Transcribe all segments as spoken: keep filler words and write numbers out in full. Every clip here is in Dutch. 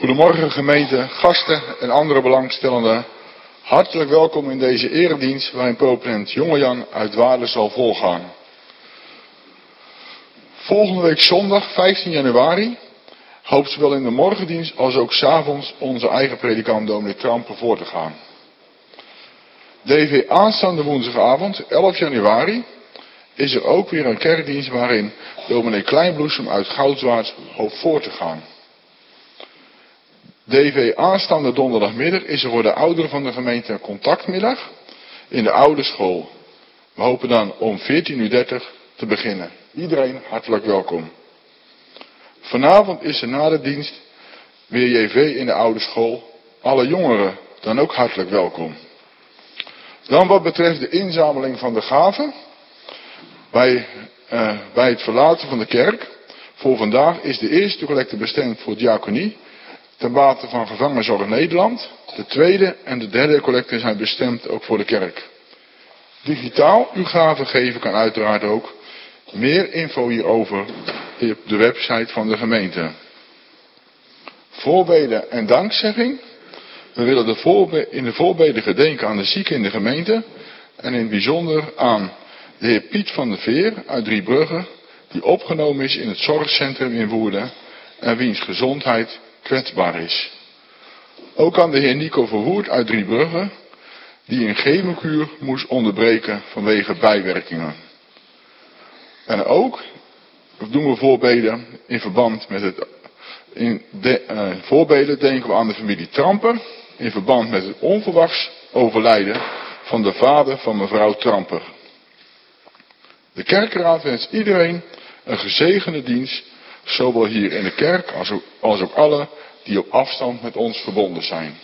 Goedemorgen gemeente, gasten en andere belangstellenden. Hartelijk welkom in deze eredienst waarin proponent Jongejan uit Waarden zal volgaan. Volgende week zondag vijftien januari hoopt zowel in de morgendienst als ook 's avonds onze eigen predikant dominee Trampen voor te gaan. D V aanstaande woensdagavond elf januari is er ook weer een kerkdienst waarin dominee Kleinbloesem uit Goudswaard hoopt voor te gaan. D V aanstaande donderdagmiddag is er voor de ouderen van de gemeente een contactmiddag in de oude school. We hopen dan om veertien uur dertig te beginnen. Iedereen hartelijk welkom. Vanavond is er na de dienst weer J V in de oude school. Alle jongeren dan ook hartelijk welkom. Dan wat betreft de inzameling van de gaven. Bij, uh, bij het verlaten van de kerk. Voor vandaag is de eerste collecte bestemd voor diaconie. Ten bate van Gevangenzorg Nederland. De tweede en de derde collecte zijn bestemd ook voor de kerk. Digitaal uw gaven geven kan uiteraard ook. Meer info hierover op de website van de gemeente. Voorbeden en dankzegging. We willen de voorbe- in de voorbeden gedenken aan de zieken in de gemeente. En in het bijzonder aan de heer Piet van der Veer uit Driebrugge. Die opgenomen is in het zorgcentrum in Woerden. En wiens gezondheid kwetsbaar is. Ook aan de heer Nico Verwoerd uit Driebrugge. Die een chemokuur moest onderbreken vanwege bijwerkingen. En ook doen we voorbeden in verband met het in de, uh, voorbeden denken we aan de familie Tramper in verband met het onverwachts overlijden van de vader van mevrouw Tramper. De kerkraad wenst iedereen een gezegende dienst, zowel hier in de kerk als ook, als ook alle die op afstand met ons verbonden zijn.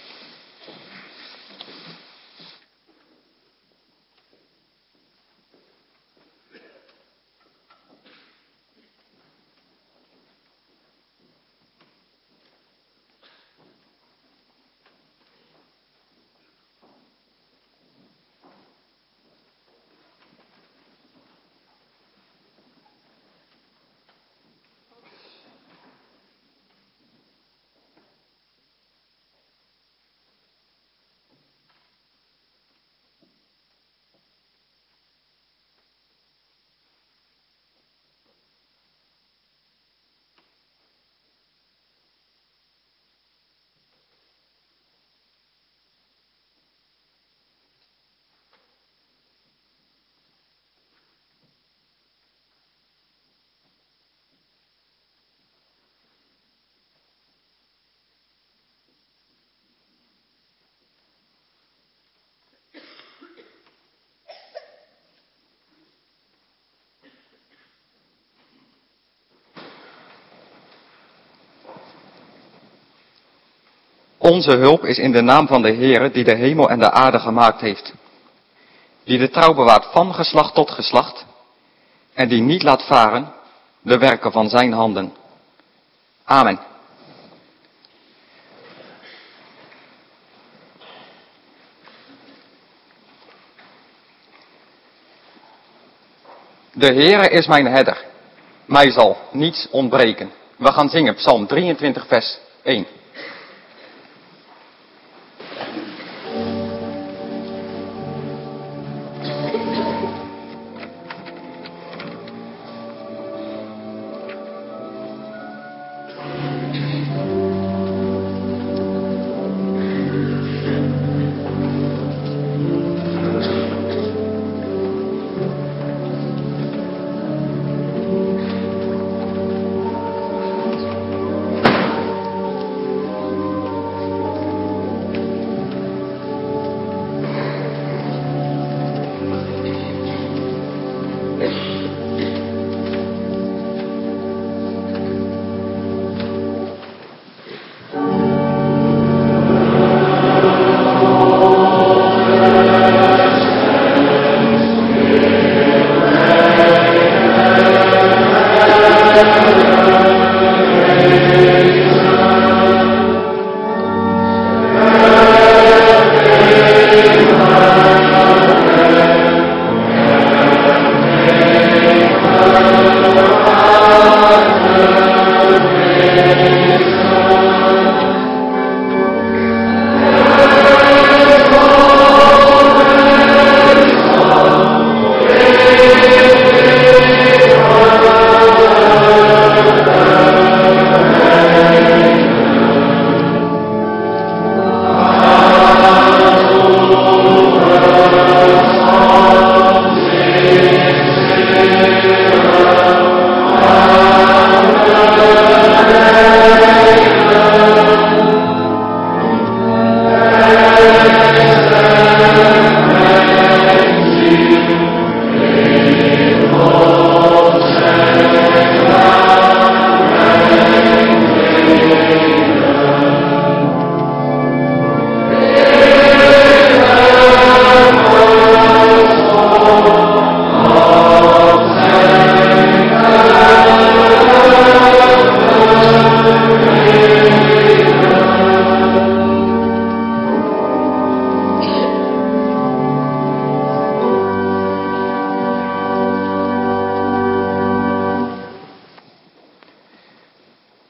Onze hulp is in de naam van de Heere die de hemel en de aarde gemaakt heeft. Die de trouw bewaart van geslacht tot geslacht. En die niet laat varen de werken van zijn handen. Amen. De Heere is mijn herder. Mij zal niets ontbreken. We gaan zingen Psalm drieëntwintig vers één.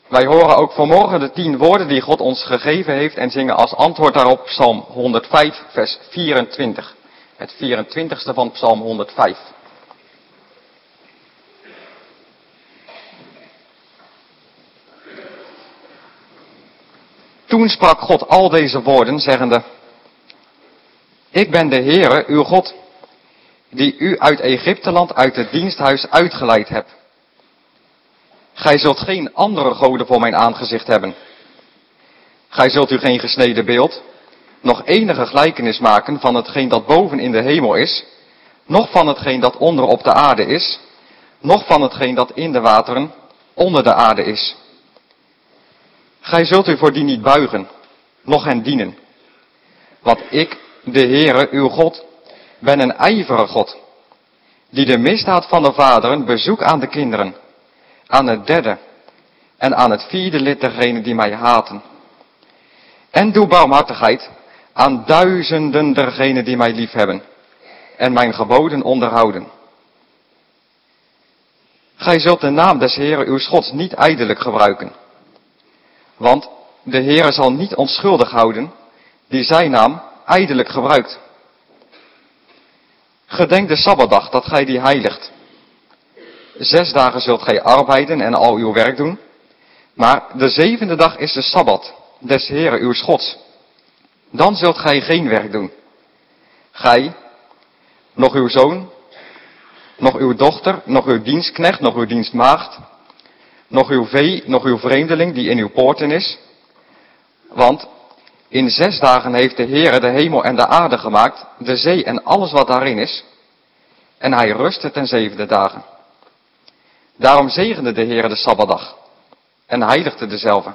Wij horen ook vanmorgen de tien woorden die God ons gegeven heeft en zingen als antwoord daarop Psalm honderdvijf, vers vierentwintig. Het vierentwintigste van Psalm honderdvijf. Toen sprak God al deze woorden, zeggende: Ik ben de Heere, uw God, die u uit Egypteland, uit het diensthuis uitgeleid heb. Gij zult geen andere goden voor mijn aangezicht hebben. Gij zult u geen gesneden beeld, nog enige gelijkenis maken van hetgeen dat boven in de hemel is, noch van hetgeen dat onder op de aarde is, noch van hetgeen dat in de wateren onder de aarde is. Gij zult u voor die niet buigen, noch hen dienen. Want ik, de Heere, uw God, ben een ijverige God, die de misdaad van de vaderen bezoek aan de kinderen, aan het derde en aan het vierde lid dergenen die mij haten. En doe barmhartigheid aan duizenden dergenen die mij liefhebben en mijn geboden onderhouden. Gij zult de naam des Heeren uw Gods niet ijdelijk gebruiken. Want de Heere zal niet onschuldig houden die zijn naam ijdelijk gebruikt. Gedenk de Sabbatdag dat gij die heiligt. Zes dagen zult gij arbeiden en al uw werk doen. Maar de zevende dag is de Sabbat des Heeren uw Gods. Dan zult gij geen werk doen. Gij, nog uw zoon, nog uw dochter, nog uw dienstknecht, nog uw dienstmaagd, nog uw vee, nog uw vreemdeling die in uw poorten is. Want in zes dagen heeft de Heere de hemel en de aarde gemaakt, de zee en alles wat daarin is. En hij rustte ten zevende dagen. Daarom zegende de Heere de Sabbatdag en heiligde dezelve.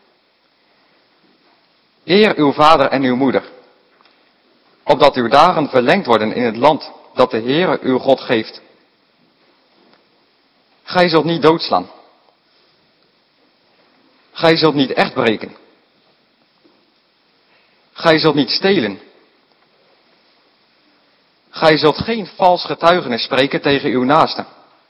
Eer uw vader en uw moeder, opdat uw dagen verlengd worden in het land dat de Heere uw God geeft. Gij zult niet doodslaan. Gij zult niet echt breken. Gij zult niet stelen. Gij zult geen vals getuigenis spreken tegen uw naaste.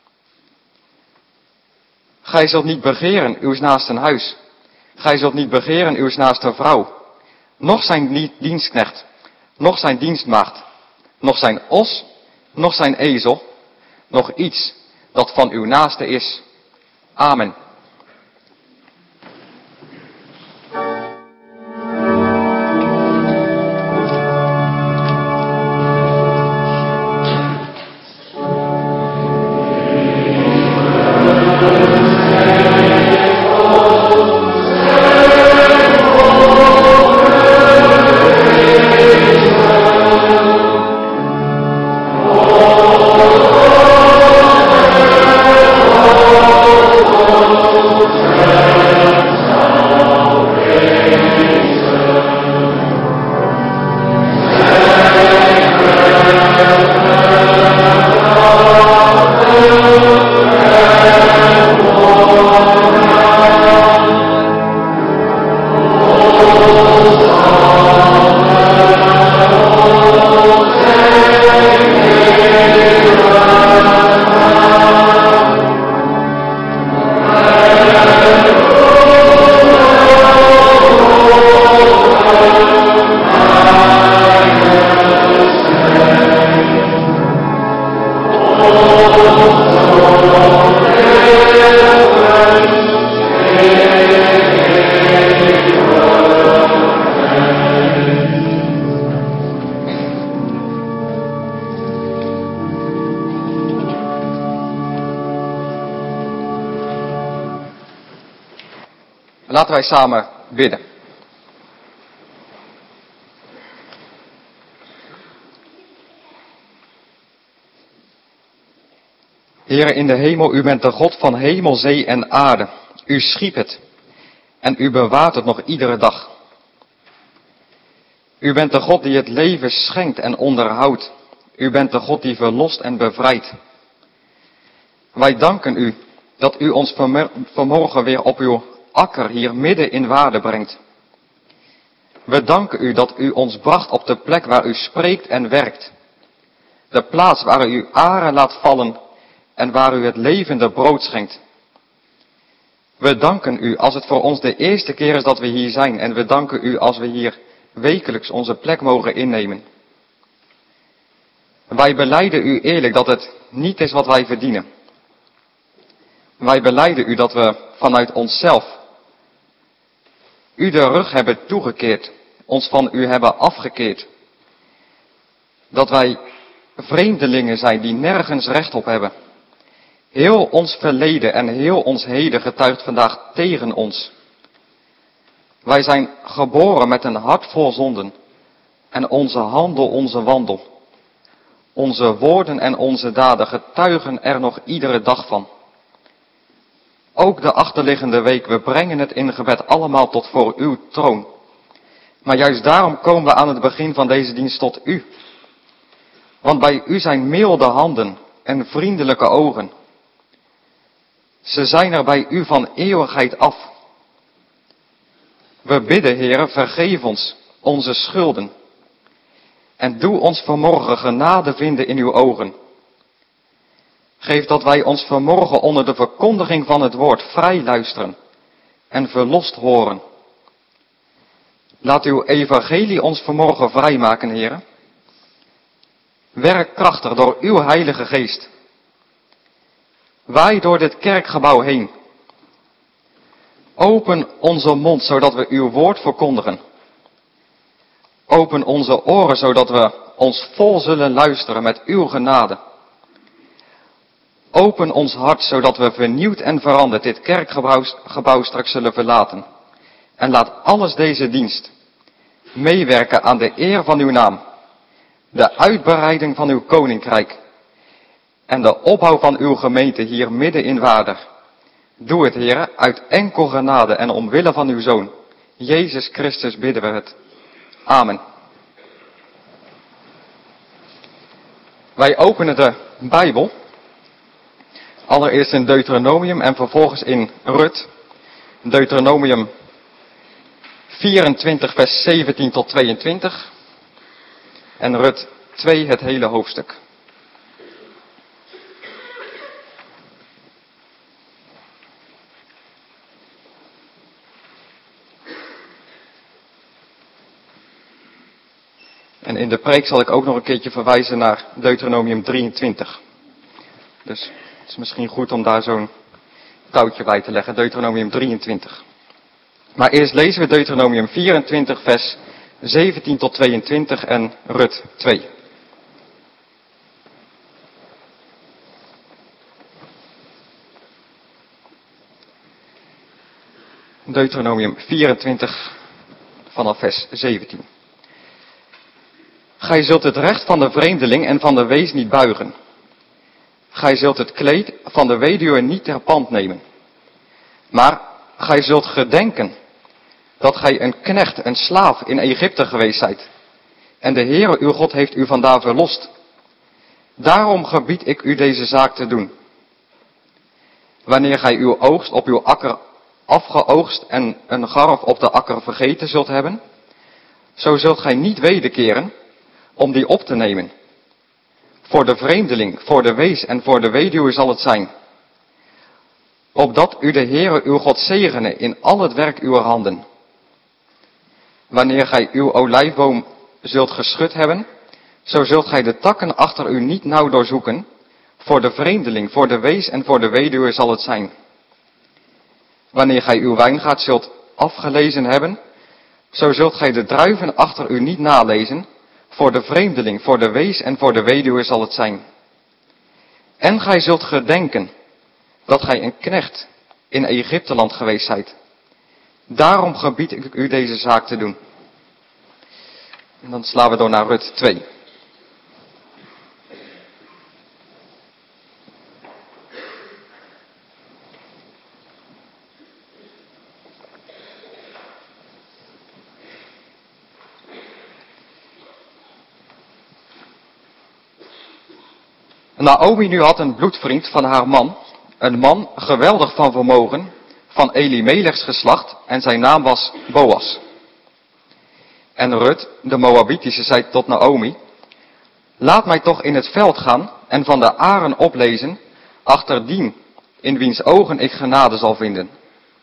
Gij zult niet begeren uw naasten huis. Gij zult niet begeren uw naaste vrouw. Noch zijn dienstknecht, noch zijn dienstmaagd, noch zijn os, noch zijn ezel, noch iets dat van uw naaste is. Amen. Laten wij samen bidden. Heere in de hemel, u bent de God van hemel, zee en aarde. U schiep het en u bewaart het nog iedere dag. U bent de God die het leven schenkt en onderhoudt. U bent de God die verlost en bevrijdt. Wij danken u dat u ons vanmorgen weer op uw akker hier midden in waarde brengt. We danken u dat u ons bracht op de plek waar u spreekt en werkt. De plaats waar u aren laat vallen en waar u het levende brood schenkt. We danken u als het voor ons de eerste keer is dat we hier zijn. En we danken u als we hier wekelijks onze plek mogen innemen. Wij belijden u eerlijk dat het niet is wat wij verdienen. Wij belijden u dat we vanuit onszelf u de rug hebben toegekeerd, ons van u hebben afgekeerd. Dat wij vreemdelingen zijn die nergens recht op hebben. Heel ons verleden en heel ons heden getuigt vandaag tegen ons. Wij zijn geboren met een hart vol zonden en onze handel, onze wandel. Onze woorden en onze daden getuigen er nog iedere dag van. Ook de achterliggende week, we brengen het in gebed allemaal tot voor uw troon. Maar juist daarom komen we aan het begin van deze dienst tot u. Want bij u zijn milde handen en vriendelijke ogen. Ze zijn er bij u van eeuwigheid af. We bidden, Heere, vergeef ons onze schulden. En doe ons vanmorgen genade vinden in uw ogen. Geef dat wij ons vanmorgen onder de verkondiging van het woord vrij luisteren en verlost horen. Laat uw evangelie ons vanmorgen vrijmaken, Heere. Werk krachtig door uw heilige geest. Waai door dit kerkgebouw heen. Open onze mond, zodat we uw woord verkondigen. Open onze oren, zodat we ons vol zullen luisteren met uw genade. Open ons hart, zodat we vernieuwd en veranderd dit kerkgebouw gebouw straks zullen verlaten. En laat alles deze dienst meewerken aan de eer van uw naam, de uitbreiding van uw koninkrijk en de opbouw van uw gemeente hier midden in Waarder. Doe het, Heere, uit enkel genade en omwille van uw Zoon, Jezus Christus, bidden we het. Amen. Wij openen de Bijbel, allereerst in Deuteronomium en vervolgens in Rut. Deuteronomium vierentwintig vers zeventien tot tweeëntwintig en Rut twee het hele hoofdstuk. En in de preek zal ik ook nog een keertje verwijzen naar Deuteronomium drieëntwintig. Dus het is misschien goed om daar zo'n touwtje bij te leggen, Deuteronomium drieëntwintig. Maar eerst lezen we Deuteronomium vierentwintig vers zeventien tot tweeëntwintig en Rut twee. Deuteronomium vierentwintig vanaf vers zeventien. Gij zult het recht van de vreemdeling en van de wees niet buigen. Gij zult het kleed van de weduwe niet ter pand nemen. Maar gij zult gedenken dat gij een knecht, een slaaf in Egypte geweest zijt. En de Heere uw God heeft u vandaar verlost. Daarom gebied ik u deze zaak te doen. Wanneer gij uw oogst op uw akker afgeoogst en een garf op de akker vergeten zult hebben, zo zult gij niet wederkeren om die op te nemen. Voor de vreemdeling, voor de wees en voor de weduwe zal het zijn. Opdat u de Heere uw God zegene in al het werk uwer handen. Wanneer gij uw olijfboom zult geschud hebben, zo zult gij de takken achter u niet nauw doorzoeken. Voor de vreemdeling, voor de wees en voor de weduwe zal het zijn. Wanneer gij uw wijngaard zult afgelezen hebben, zo zult gij de druiven achter u niet nalezen. Voor de vreemdeling, voor de wees en voor de weduwe zal het zijn. En gij zult gedenken dat gij een knecht in Egypteland geweest zijt. Daarom gebied ik u deze zaak te doen. En dan slaan we door naar Rut twee. Naomi nu had een bloedvriend van haar man, een man geweldig van vermogen, van Elimelechs geslacht, en zijn naam was Boas. En Rut, de Moabitische, zei tot Naomi: laat mij toch in het veld gaan en van de aren oplezen, achter dien, in wiens ogen ik genade zal vinden.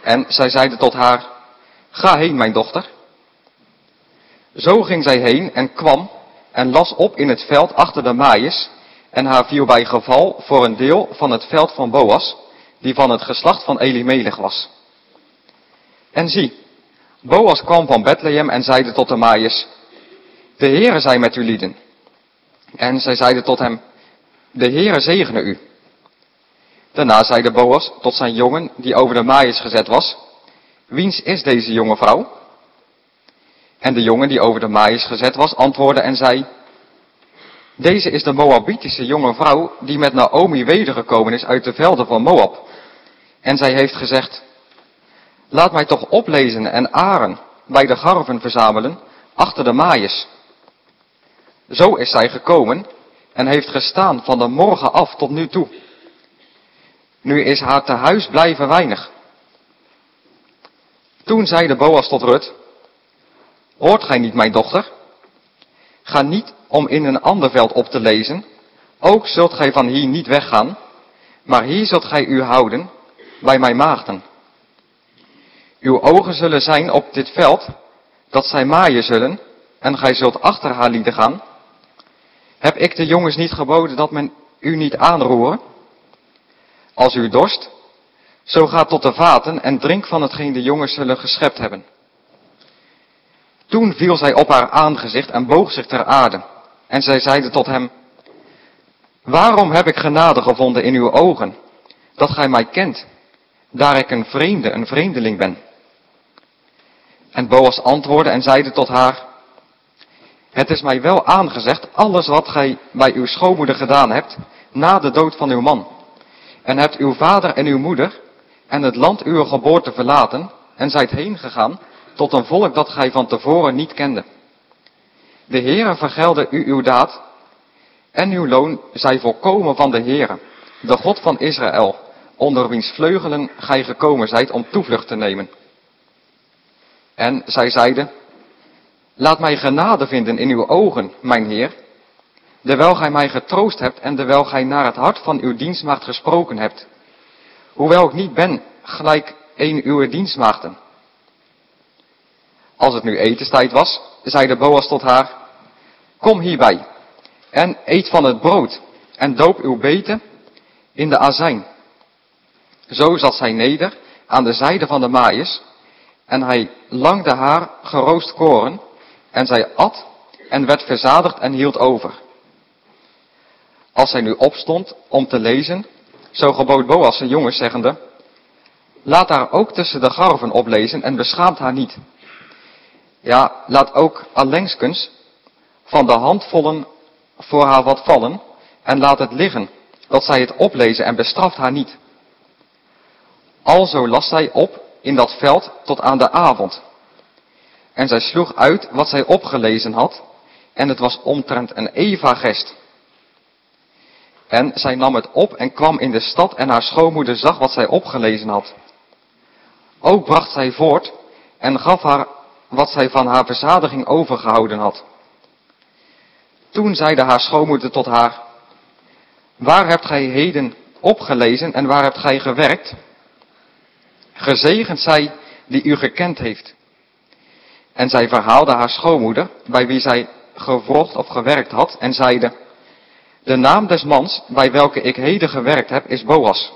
En zij zeide tot haar, ga heen, mijn dochter. Zo ging zij heen en kwam en las op in het veld achter de maaiers, en haar viel bij geval voor een deel van het veld van Boas, die van het geslacht van Elimelech was. En zie, Boas kwam van Bethlehem en zeide tot de maaiers, de Heere zij met u lieden. En zij zeiden tot hem, de Heere zegene u. Daarna zeide Boas tot zijn jongen, die over de maaiers gezet was, wiens is deze jonge vrouw? En de jongen die over de maaiers gezet was, antwoordde en zei, deze is de Moabitische jonge vrouw, die met Naomi wedergekomen is uit de velden van Moab. En zij heeft gezegd, laat mij toch oplezen en aren, bij de garven verzamelen, achter de maaiers. Zo is zij gekomen en heeft gestaan van de morgen af tot nu toe. Nu is haar tehuis blijven weinig. Toen zeide Boas tot Rut, hoort gij niet, mijn dochter? Ga niet om in een ander veld op te lezen, ook zult gij van hier niet weggaan, maar hier zult gij u houden bij mijn maagden. Uw ogen zullen zijn op dit veld, dat zij maaien zullen, en gij zult achter haar lieden gaan. Heb ik de jongens niet geboden dat men u niet aanroeren? Als u dorst, zo ga tot de vaten en drink van hetgeen de jongens zullen geschept hebben. Toen viel zij op haar aangezicht en boog zich ter aarde. En zij zeide tot hem, waarom heb ik genade gevonden in uw ogen, dat gij mij kent, daar ik een vreemde, een vreemdeling ben? En Boas antwoordde en zeide tot haar, het is mij wel aangezegd, alles wat gij bij uw schoonmoeder gedaan hebt, na de dood van uw man. En hebt uw vader en uw moeder en het land uw geboorte verlaten, en zijt heen gegaan tot een volk dat gij van tevoren niet kende. De Heere vergelde u uw daad, en uw loon zij volkomen van de Heere, de God van Israël, onder wiens vleugelen gij gekomen zijt om toevlucht te nemen. En zij zeide, laat mij genade vinden in uw ogen, mijn Heer, terwijl gij mij getroost hebt en terwijl gij naar het hart van uw dienstmaagd gesproken hebt, hoewel ik niet ben gelijk een uw dienstmaagden. Als het nu etenstijd was, zeide Boas tot haar, kom hierbij en eet van het brood en doop uw beten in de azijn. Zo zat zij neder aan de zijde van de maaiers en hij langde haar geroost koren en zij at en werd verzadigd en hield over. Als zij nu opstond om te lezen, zo gebood Boas zijn jongens zeggende, laat haar ook tussen de garven oplezen en beschaamt haar niet. Ja, laat ook allengskens van de handvollen voor haar wat vallen en laat het liggen, dat zij het oplezen en bestraft haar niet. Alzo las zij op in dat veld tot aan de avond. En zij sloeg uit wat zij opgelezen had, en het was omtrent een eva gest. En zij nam het op en kwam in de stad en haar schoonmoeder zag wat zij opgelezen had. Ook bracht zij voort en gaf haar wat zij van haar verzadiging overgehouden had. Toen zeide haar schoonmoeder tot haar, waar hebt gij heden opgelezen en waar hebt gij gewerkt? Gezegend zij die u gekend heeft. En zij verhaalde haar schoonmoeder, bij wie zij gewrocht of gewerkt had, en zeide, de naam des mans, bij welke ik heden gewerkt heb, is Boas.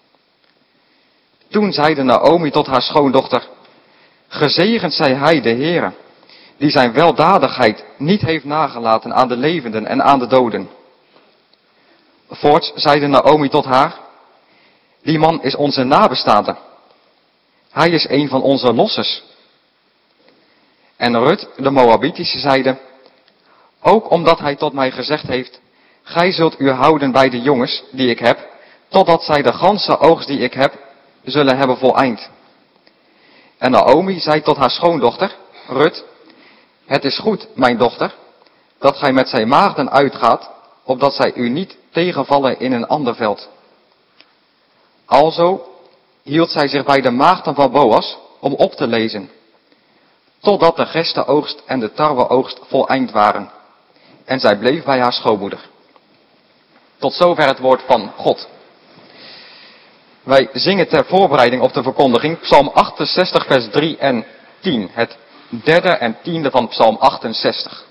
Toen zeide Naomi tot haar schoondochter, gezegend zij hij, de Heere, die zijn weldadigheid niet heeft nagelaten aan de levenden en aan de doden. Voorts zeide Naomi tot haar, die man is onze nabestaande. Hij is een van onze lossers. En Rut, de Moabitische, zeide, ook omdat hij tot mij gezegd heeft, gij zult u houden bij de jongens die ik heb, totdat zij de ganse oogst die ik heb, zullen hebben voleind. En Naomi zei tot haar schoondochter, Rut, het is goed, mijn dochter, dat gij met zijn maagden uitgaat, opdat zij u niet tegenvallen in een ander veld. Alzo hield zij zich bij de maagden van Boas om op te lezen, totdat de gestenoogst en de tarweoogst voleind waren. En zij bleef bij haar schoonmoeder. Tot zover het woord van God. Wij zingen ter voorbereiding op de verkondiging Psalm achtenzestig vers drie en tien. Het derde en tiende van Psalm achtenzestig.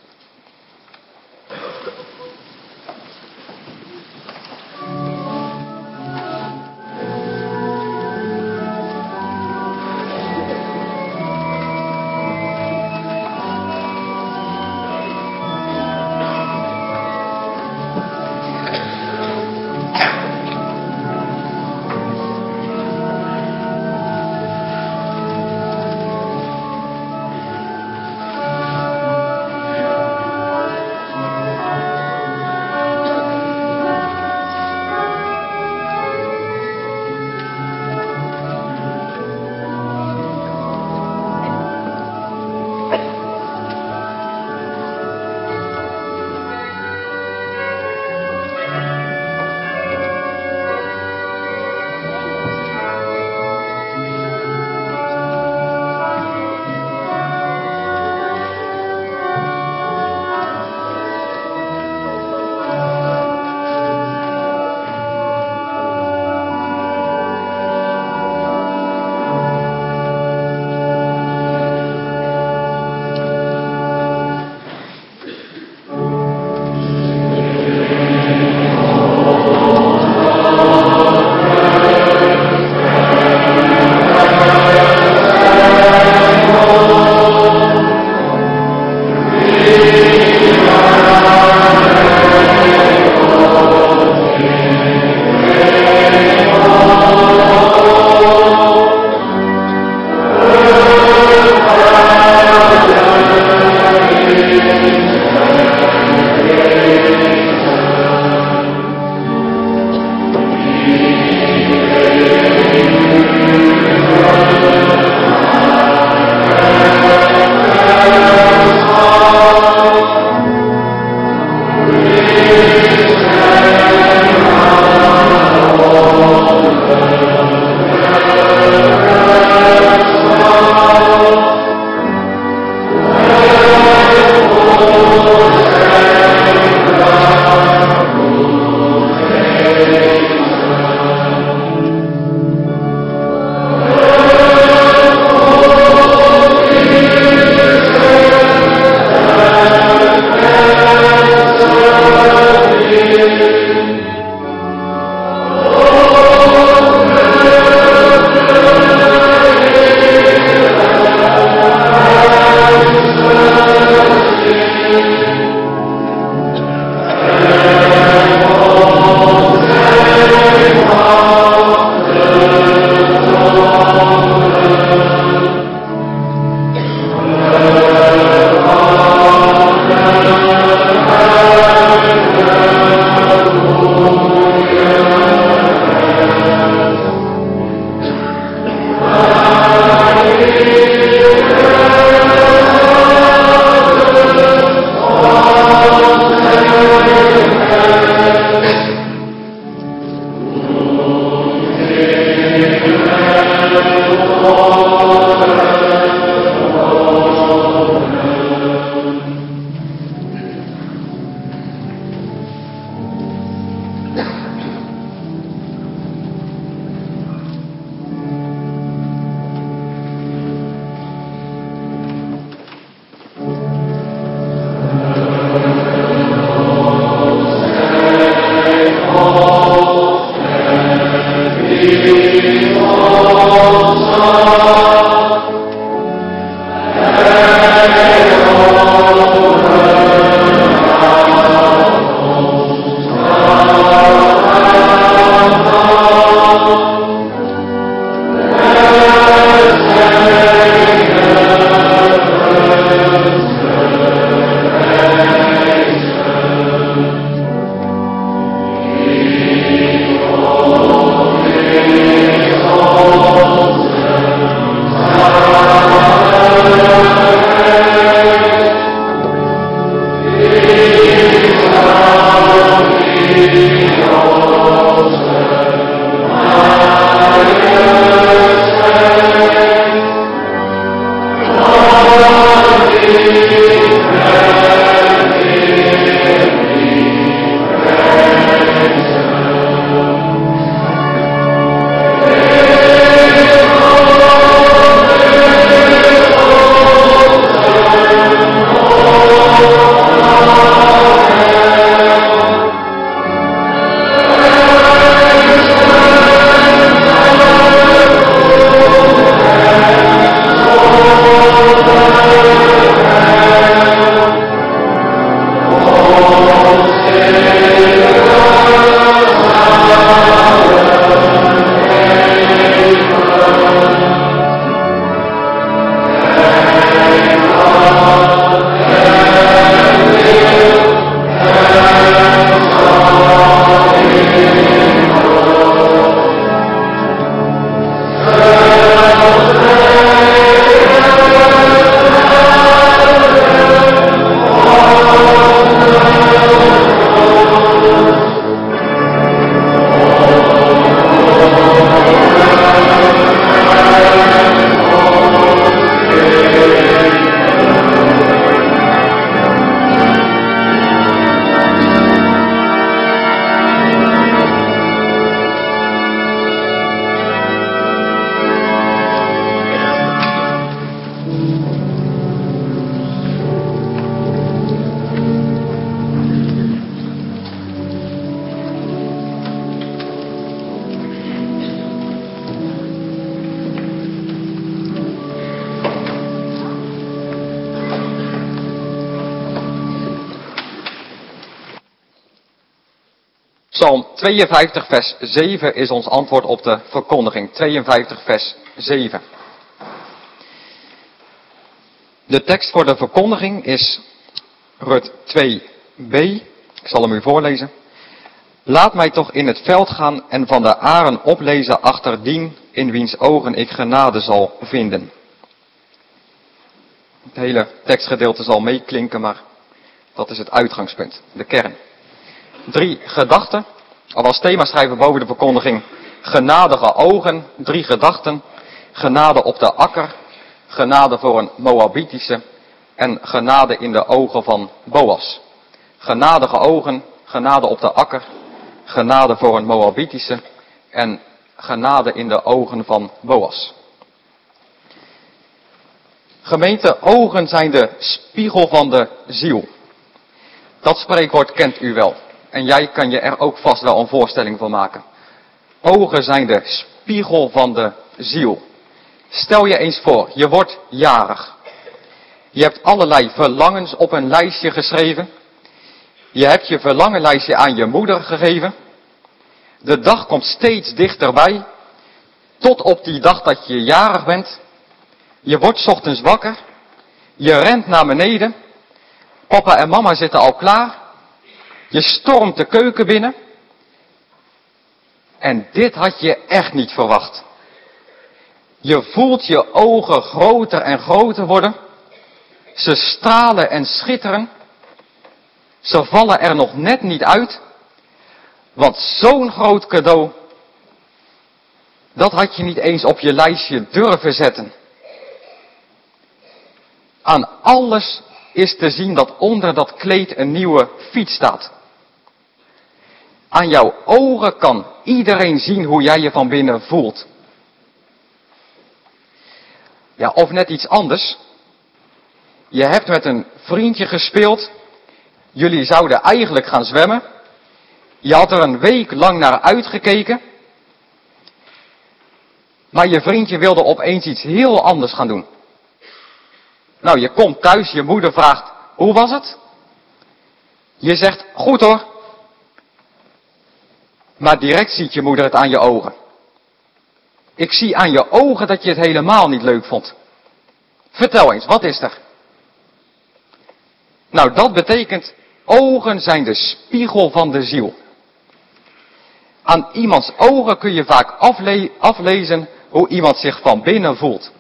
Psalm tweeënvijftig vers zeven is ons antwoord op de verkondiging. tweeënvijftig vers zeven. De tekst voor de verkondiging is Rut twee b. Ik zal hem u voorlezen. Laat mij toch in het veld gaan en van de aren oplezen achter dien in wiens ogen ik genade zal vinden. Het hele tekstgedeelte zal meeklinken, maar dat is het uitgangspunt, de kern. Drie gedachten, of als thema schrijven boven de verkondiging, genadige ogen, drie gedachten, genade op de akker, genade voor een Moabitische en genade in de ogen van Boas. Genadige ogen, genade op de akker, genade voor een Moabitische en genade in de ogen van Boas. Gemeente, ogen zijn de spiegel van de ziel. Dat spreekwoord kent u wel. En jij kan je er ook vast wel een voorstelling van maken. Ogen zijn de spiegel van de ziel. Stel je eens voor, je wordt jarig. Je hebt allerlei verlangens op een lijstje geschreven. Je hebt je verlangenlijstje aan je moeder gegeven. De dag komt steeds dichterbij. Tot op die dag dat je jarig bent. Je wordt 's ochtends wakker. Je rent naar beneden. Papa en mama zitten al klaar. Je stormt de keuken binnen. En dit had je echt niet verwacht. Je voelt je ogen groter en groter worden. Ze stralen en schitteren. Ze vallen er nog net niet uit. Want zo'n groot cadeau, dat had je niet eens op je lijstje durven zetten. Aan alles is te zien dat onder dat kleed een nieuwe fiets staat. Aan jouw ogen kan iedereen zien hoe jij je van binnen voelt. Ja, of net iets anders. Je hebt met een vriendje gespeeld. Jullie zouden eigenlijk gaan zwemmen. Je had er een week lang naar uitgekeken. Maar je vriendje wilde opeens iets heel anders gaan doen. Nou, je komt thuis, je moeder vraagt, hoe was het? Je zegt, goed hoor. Maar direct ziet je moeder het aan je ogen. Ik zie aan je ogen dat je het helemaal niet leuk vond. Vertel eens, wat is er? Nou, dat betekent, ogen zijn de spiegel van de ziel. Aan iemands ogen kun je vaak afle- aflezen hoe iemand zich van binnen voelt.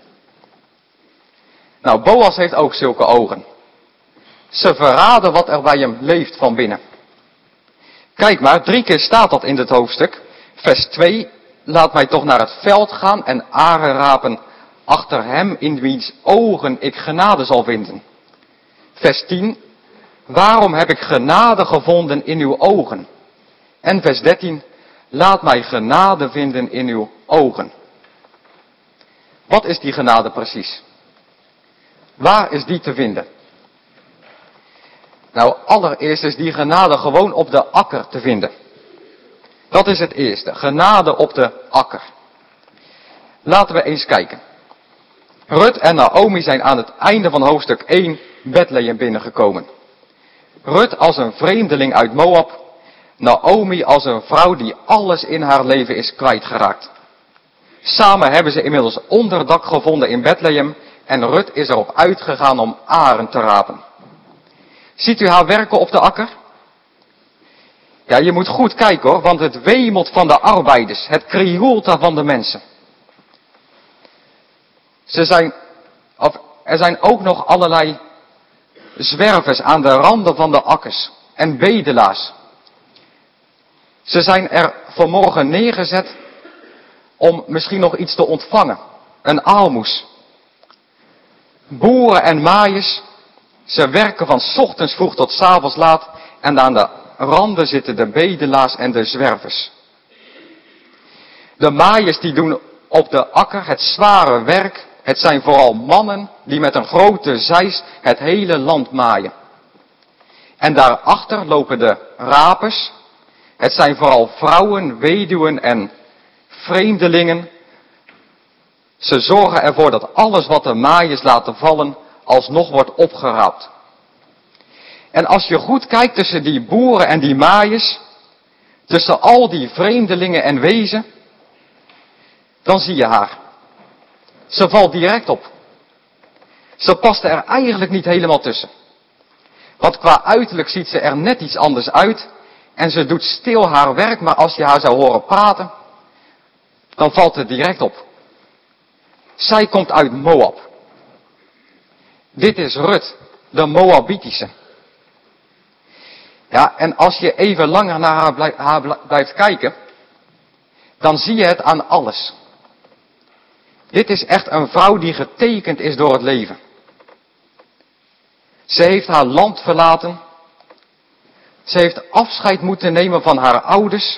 Nou, Boas heeft ook zulke ogen. Ze verraden wat er bij hem leeft van binnen. Kijk maar, drie keer staat dat in het hoofdstuk. Vers twee, laat mij toch naar het veld gaan en aren rapen achter hem in wiens ogen ik genade zal vinden. Vers tien, waarom heb ik genade gevonden in uw ogen? En vers dertien, laat mij genade vinden in uw ogen. Wat is die genade precies? Waar is die te vinden? Nou, allereerst is die genade gewoon op de akker te vinden. Dat is het eerste, genade op de akker. Laten we eens kijken. Rut en Naomi zijn aan het einde van hoofdstuk één Bethlehem binnengekomen. Rut als een vreemdeling uit Moab. Naomi als een vrouw die alles in haar leven is kwijtgeraakt. Samen hebben ze inmiddels onderdak gevonden in Bethlehem en Rut is erop uitgegaan om aren te rapen. Ziet u haar werken op de akker? Ja, je moet goed kijken hoor, want het wemelt van de arbeiders, het krioelt daar van de mensen. Ze zijn, of, er zijn ook nog allerlei zwervers aan de randen van de akkers en bedelaars. Ze zijn er vanmorgen neergezet om misschien nog iets te ontvangen, een aalmoes. Boeren en maaiers, ze werken van 's ochtends vroeg tot 's avonds laat en aan de randen zitten de bedelaars en de zwervers. De maaiers die doen op de akker het zware werk. Het zijn vooral mannen die met een grote zeis het hele land maaien. En daarachter lopen de rapers. Het zijn vooral vrouwen, weduwen en vreemdelingen. Ze zorgen ervoor dat alles wat de maaiers laten vallen alsnog wordt opgeraapt. En als je goed kijkt tussen die boeren en die maaiers, tussen al die vreemdelingen en wezen, dan zie je haar. Ze valt direct op. Ze past er eigenlijk niet helemaal tussen. Want qua uiterlijk ziet ze er net iets anders uit. En ze doet stil haar werk, maar als je haar zou horen praten, dan valt het direct op. Zij komt uit Moab. Dit is Rut, de Moabitische. Ja, en als je even langer naar haar, blij, haar blijft kijken, dan zie je het aan alles. Dit is echt een vrouw die getekend is door het leven. Ze heeft haar land verlaten. Ze heeft afscheid moeten nemen van haar ouders.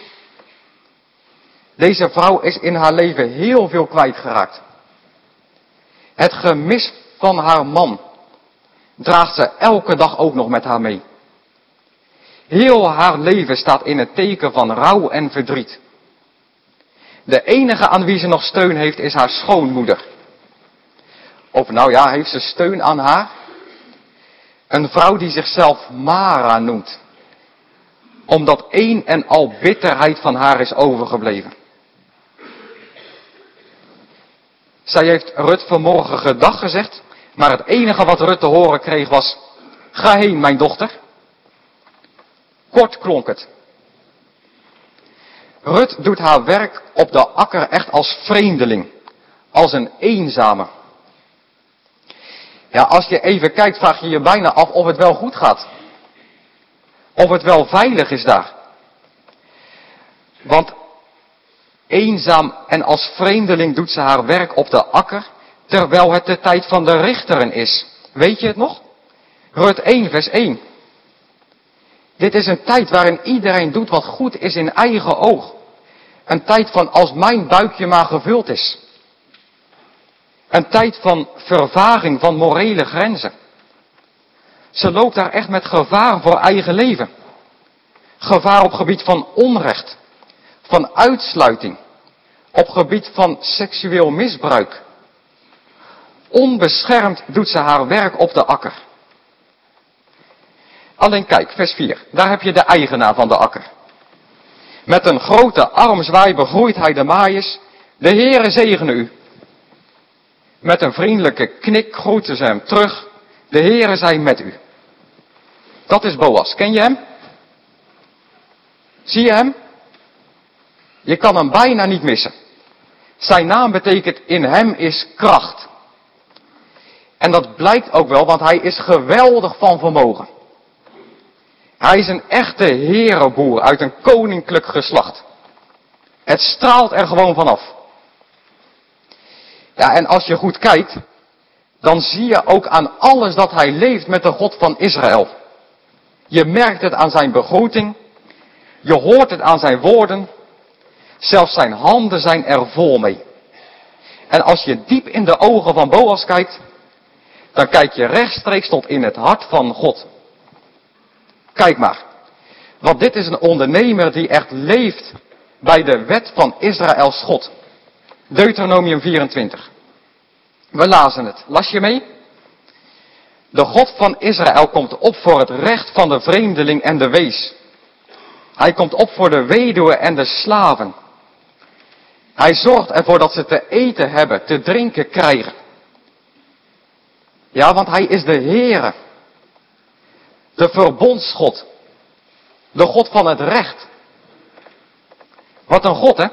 Deze vrouw is in haar leven heel veel kwijtgeraakt. Het gemis van haar man draagt ze elke dag ook nog met haar mee. Heel haar leven staat in het teken van rouw en verdriet. De enige aan wie ze nog steun heeft is haar schoonmoeder. Of nou ja, heeft ze steun aan haar? Een vrouw die zichzelf Mara noemt. Omdat één en al bitterheid van haar is overgebleven. Zij heeft Rut vanmorgen gedag gezegd. Maar het enige wat Rut te horen kreeg was: ga heen, mijn dochter. Kort klonk het. Rut doet haar werk op de akker echt als vreemdeling. Als een eenzame. Ja, als je even kijkt, vraag je je bijna af of het wel goed gaat. Of het wel veilig is daar. Want eenzaam en als vreemdeling doet ze haar werk op de akker, terwijl het de tijd van de richteren is. Weet je het nog? Rut één, vers één. Dit is een tijd waarin iedereen doet wat goed is in eigen oog. Een tijd van als mijn buikje maar gevuld is. Een tijd van vervaging van morele grenzen. Ze loopt daar echt met gevaar voor eigen leven. Gevaar op gebied van onrecht. Van uitsluiting. Op gebied van seksueel misbruik. Onbeschermd doet ze haar werk op de akker. Alleen kijk, vers vier. Daar heb je de eigenaar van de akker. Met een grote armzwaai begroeit hij de maaiers. De Heere zegene u. Met een vriendelijke knik groeten ze hem terug. De Heere zij met u. Dat is Boas. Ken je hem? Zie je hem? Je kan hem bijna niet missen. Zijn naam betekent in hem is kracht. En dat blijkt ook wel, want hij is geweldig van vermogen. Hij is een echte herenboer uit een koninklijk geslacht. Het straalt er gewoon vanaf. Ja, en als je goed kijkt, dan zie je ook aan alles dat hij leeft met de God van Israël. Je merkt het aan zijn begroeting. Je hoort het aan zijn woorden. Zelfs zijn handen zijn er vol mee. En als je diep in de ogen van Boas kijkt, dan kijk je rechtstreeks tot in het hart van God. Kijk maar. Want dit is een ondernemer die echt leeft bij de wet van Israëls God. Deuteronomium vierentwintig. We lazen het. Las je mee? De God van Israël komt op voor het recht van de vreemdeling en de wees. Hij komt op voor de weduwe en de slaven. Hij zorgt ervoor dat ze te eten hebben, te drinken krijgen. Ja, want hij is de Heere. De verbondsgod. De God van het recht. Wat een God, hè?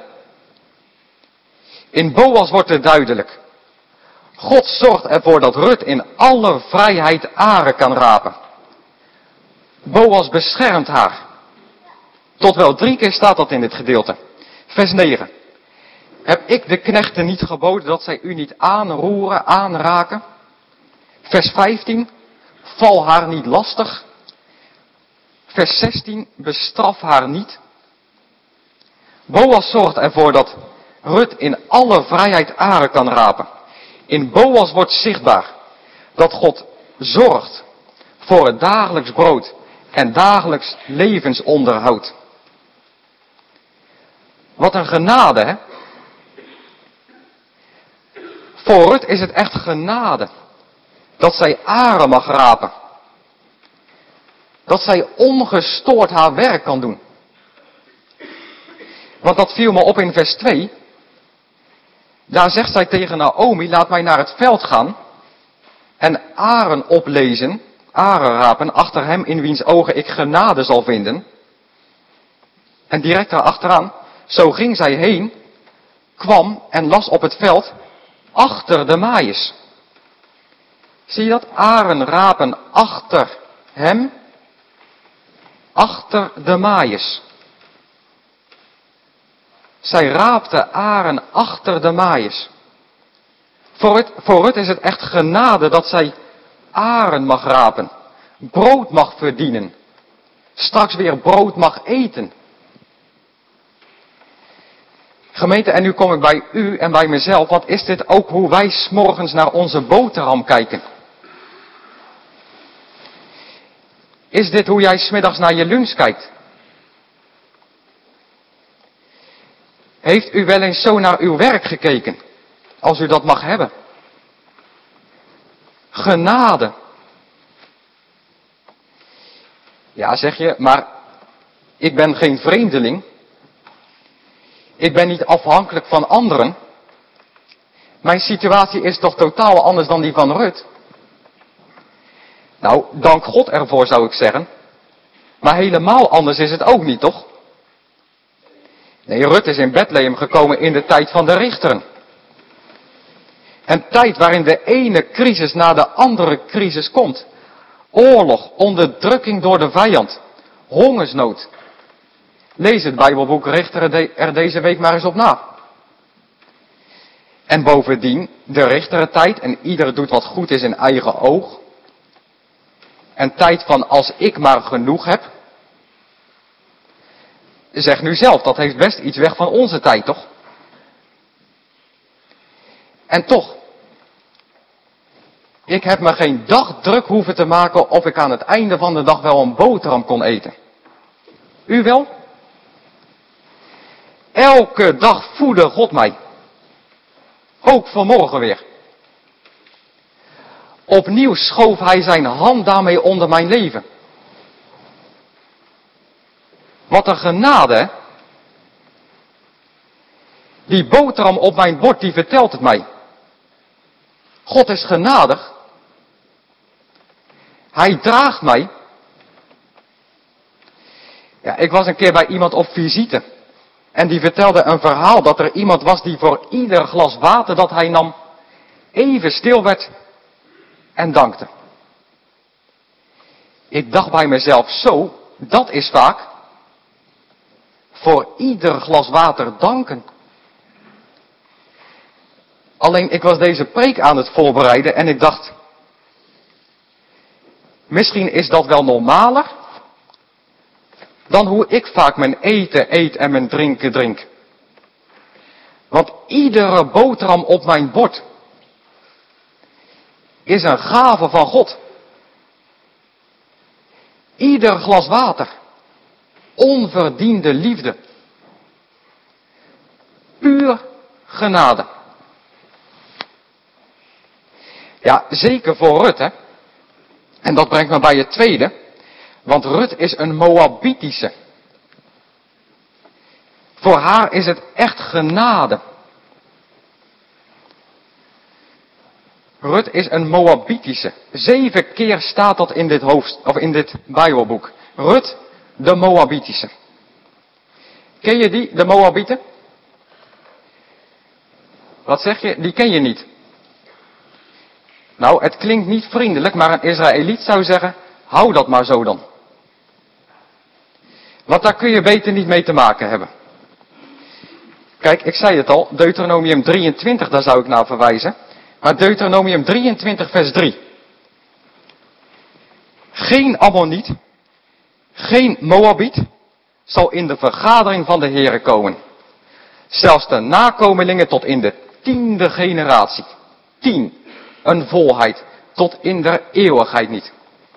In Boas wordt het duidelijk. God zorgt ervoor dat Rut in alle vrijheid aren kan rapen. Boas beschermt haar. Tot wel drie keer staat dat in dit gedeelte. Vers negen. Heb ik de knechten niet geboden dat zij u niet aanroeren, aanraken? Vers vijftien. Val haar niet lastig. Vers zestien. Bestraf haar niet. Boas zorgt ervoor dat Rut in alle vrijheid aren kan rapen. In Boas wordt zichtbaar dat God zorgt voor het dagelijks brood en dagelijks levensonderhoud. Wat een genade, hè? Voor Rut is het echt genade dat zij aren mag rapen. Dat zij ongestoord haar werk kan doen. Want dat viel me op in vers twee. Daar zegt zij tegen Naomi, laat mij naar het veld gaan en aren oplezen, aren rapen, achter hem in wiens ogen ik genade zal vinden. En direct daarachteraan, zo ging zij heen, kwam en las op het veld achter de maaiers. Zie je dat? Aren rapen achter hem, achter de maaiers. Zij raapte aren achter de maaiers. Voor het, voor het is het echt genade dat zij aren mag rapen, brood mag verdienen, straks weer brood mag eten. Gemeente, en nu kom ik bij u en bij mezelf, wat is dit ook hoe wij 's morgens naar onze boterham kijken? Is dit hoe jij 's middags naar je lunch kijkt? Heeft u wel eens zo naar uw werk gekeken, als u dat mag hebben? Genade. Ja, zeg je, maar ik ben geen vreemdeling. Ik ben niet afhankelijk van anderen. Mijn situatie is toch totaal anders dan die van Rut? Nou, dank God ervoor zou ik zeggen. Maar helemaal anders is het ook niet, toch? Nee, Rut is in Bethlehem gekomen in de tijd van de richteren. Een tijd waarin de ene crisis na de andere crisis komt. Oorlog, onderdrukking door de vijand, hongersnood. Lees het Bijbelboek Richteren er deze week maar eens op na. En bovendien, de richterentijd en ieder doet wat goed is in eigen oog. Een tijd van als ik maar genoeg heb. Zeg nu zelf, dat heeft best iets weg van onze tijd, toch? En toch, ik heb me geen dag druk hoeven te maken of ik aan het einde van de dag wel een boterham kon eten. U wel? Elke dag voedde God mij. Ook vanmorgen weer. Opnieuw schoof hij zijn hand daarmee onder mijn leven. Wat een genade, hè? Die boterham op mijn bord, die vertelt het mij. God is genadig. Hij draagt mij. Ja, ik was een keer bij iemand op visite. En die vertelde een verhaal dat er iemand was die voor ieder glas water dat hij nam, even stil werd en dankte. Ik dacht bij mezelf, zo, dat is vaak voor ieder glas water danken. Alleen ik was deze preek aan het voorbereiden en ik dacht, misschien is dat wel normaler dan hoe ik vaak mijn eten eet en mijn drinken drink. Want iedere boterham op mijn bord is een gave van God. Ieder glas water, onverdiende liefde. Puur genade. Ja, zeker voor Rut, hè. En dat brengt me bij het tweede. Want Rut is een Moabitische. Voor haar is het echt genade. Rut is een Moabitische. Zeven keer staat dat in dit hoofd, of in dit Bijbelboek. Rut, de Moabitische. Ken je die, de Moabieten? Wat zeg je? Die ken je niet. Nou, het klinkt niet vriendelijk, maar een Israëliet zou zeggen, hou dat maar zo dan. Want daar kun je beter niet mee te maken hebben. Kijk, ik zei het al, Deuteronomium drieëntwintig, daar zou ik naar verwijzen. Maar Deuteronomium drieëntwintig vers drie. Geen Ammoniet, geen Moabiet zal in de vergadering van de Here komen. Zelfs de nakomelingen tot in de tiende generatie. Tien, een volheid, tot in de eeuwigheid niet.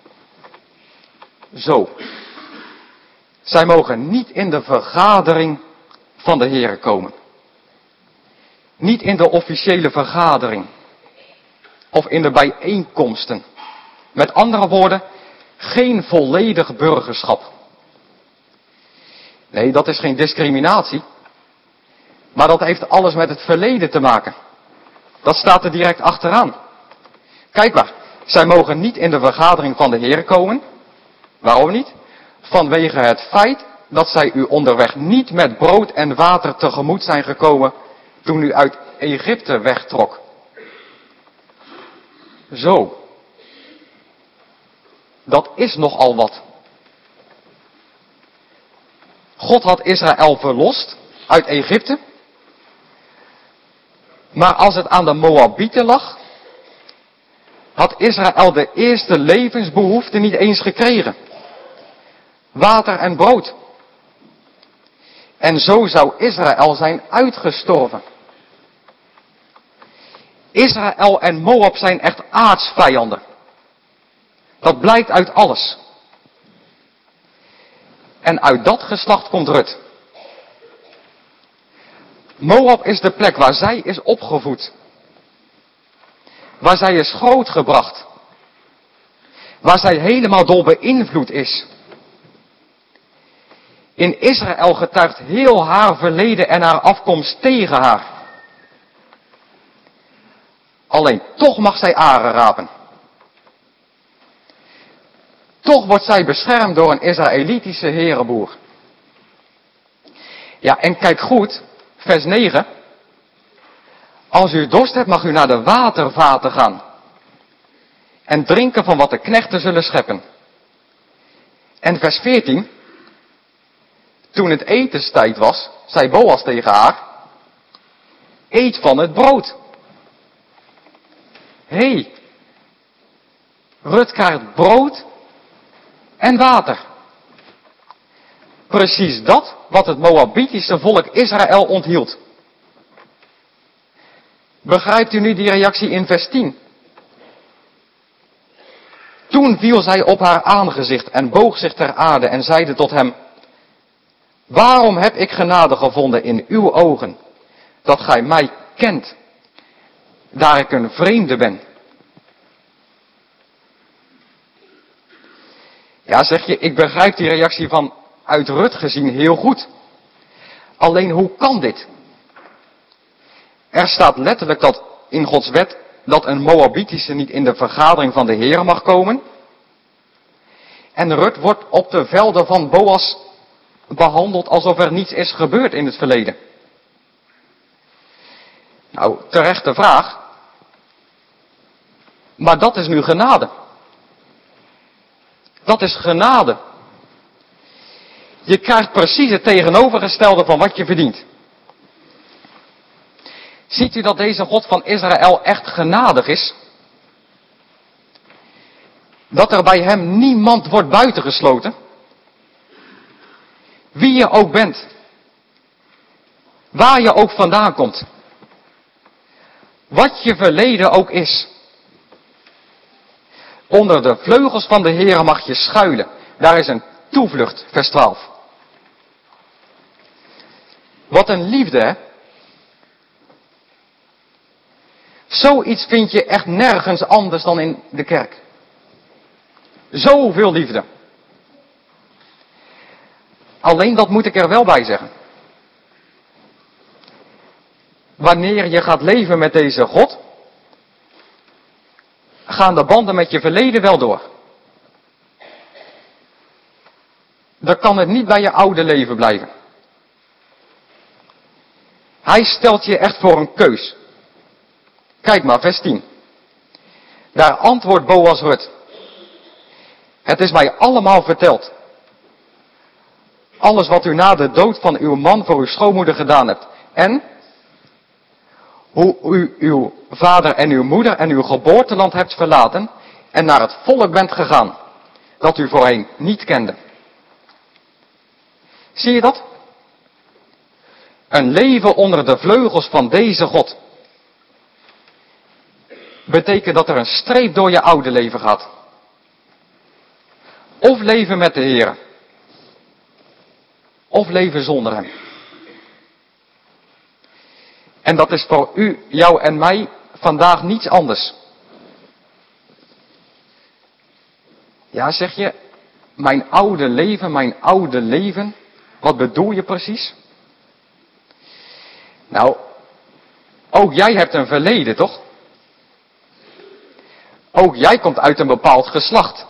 Zo. Zij mogen niet in de vergadering van de Here komen. Niet in de officiële vergadering. Of in de bijeenkomsten. Met andere woorden, geen volledig burgerschap. Nee, dat is geen discriminatie. Maar dat heeft alles met het verleden te maken. Dat staat er direct achteraan. Kijk maar, zij mogen niet in de vergadering van de Heer komen. Waarom niet? Vanwege het feit dat zij u onderweg niet met brood en water tegemoet zijn gekomen toen u uit Egypte wegtrok. Zo. Dat is nogal wat. God had Israël verlost uit Egypte. Maar als het aan de Moabieten lag, had Israël de eerste levensbehoefte niet eens gekregen. Water en brood. En zo zou Israël zijn uitgestorven. Israël en Moab zijn echt aardsvijanden. Dat blijkt uit alles. En uit dat geslacht komt Rut. Moab is de plek waar zij is opgevoed. Waar zij is grootgebracht. Waar zij helemaal door beïnvloed is. In Israël getuigt heel haar verleden en haar afkomst tegen haar. Alleen toch mag zij aren rapen. Toch wordt zij beschermd door een Israëlitische herenboer. Ja, en kijk goed, vers negen. Als u dorst hebt, mag u naar de watervaten gaan. En drinken van wat de knechten zullen scheppen. En vers veertien. Toen het etenstijd was, zei Boas tegen haar. Eet van het brood. Hé, hey, Rut krijgt brood en water. Precies dat wat het Moabitische volk Israël onthield. Begrijpt u nu die reactie in vers tien? Toen viel zij op haar aangezicht en boog zich ter aarde en zeide tot hem. Waarom heb ik genade gevonden in uw ogen, dat gij mij kent, daar ik een vreemde ben? Ja, zeg je, ik begrijp die reactie van uit Rut gezien heel goed. Alleen hoe kan dit? Er staat letterlijk dat in Gods wet dat een Moabitische niet in de vergadering van de Heer mag komen. En Rut wordt op de velden van Boas behandeld alsof er niets is gebeurd in het verleden. Nou, terechte vraag. Maar dat is nu genade. Dat is genade. Je krijgt precies het tegenovergestelde van wat je verdient. Ziet u dat deze God van Israël echt genadig is? Dat er bij hem niemand wordt buitengesloten? Wie je ook bent. Waar je ook vandaan komt. Wat je verleden ook is. Onder de vleugels van de Heere mag je schuilen. Daar is een toevlucht, vers twaalf. Wat een liefde, hè? Zoiets vind je echt nergens anders dan in de kerk. Zoveel liefde. Alleen dat moet ik er wel bij zeggen. Wanneer je gaat leven met deze God, gaan de banden met je verleden wel door. Dan kan het niet bij je oude leven blijven. Hij stelt je echt voor een keus. Kijk maar, vers tien. Daar antwoordt Boas Rut. Het is mij allemaal verteld. Alles wat u na de dood van uw man voor uw schoonmoeder gedaan hebt. En hoe u uw vader en uw moeder en uw geboorteland hebt verlaten en naar het volk bent gegaan, dat u voorheen niet kende. Zie je dat? Een leven onder de vleugels van deze God betekent dat er een streep door je oude leven gaat. Of leven met de Heer. Of leven zonder hem. En dat is voor u, jou en mij vandaag niets anders. Ja, zeg je, mijn oude leven, mijn oude leven, wat bedoel je precies? Nou, ook jij hebt een verleden, toch? Ook jij komt uit een bepaald geslacht.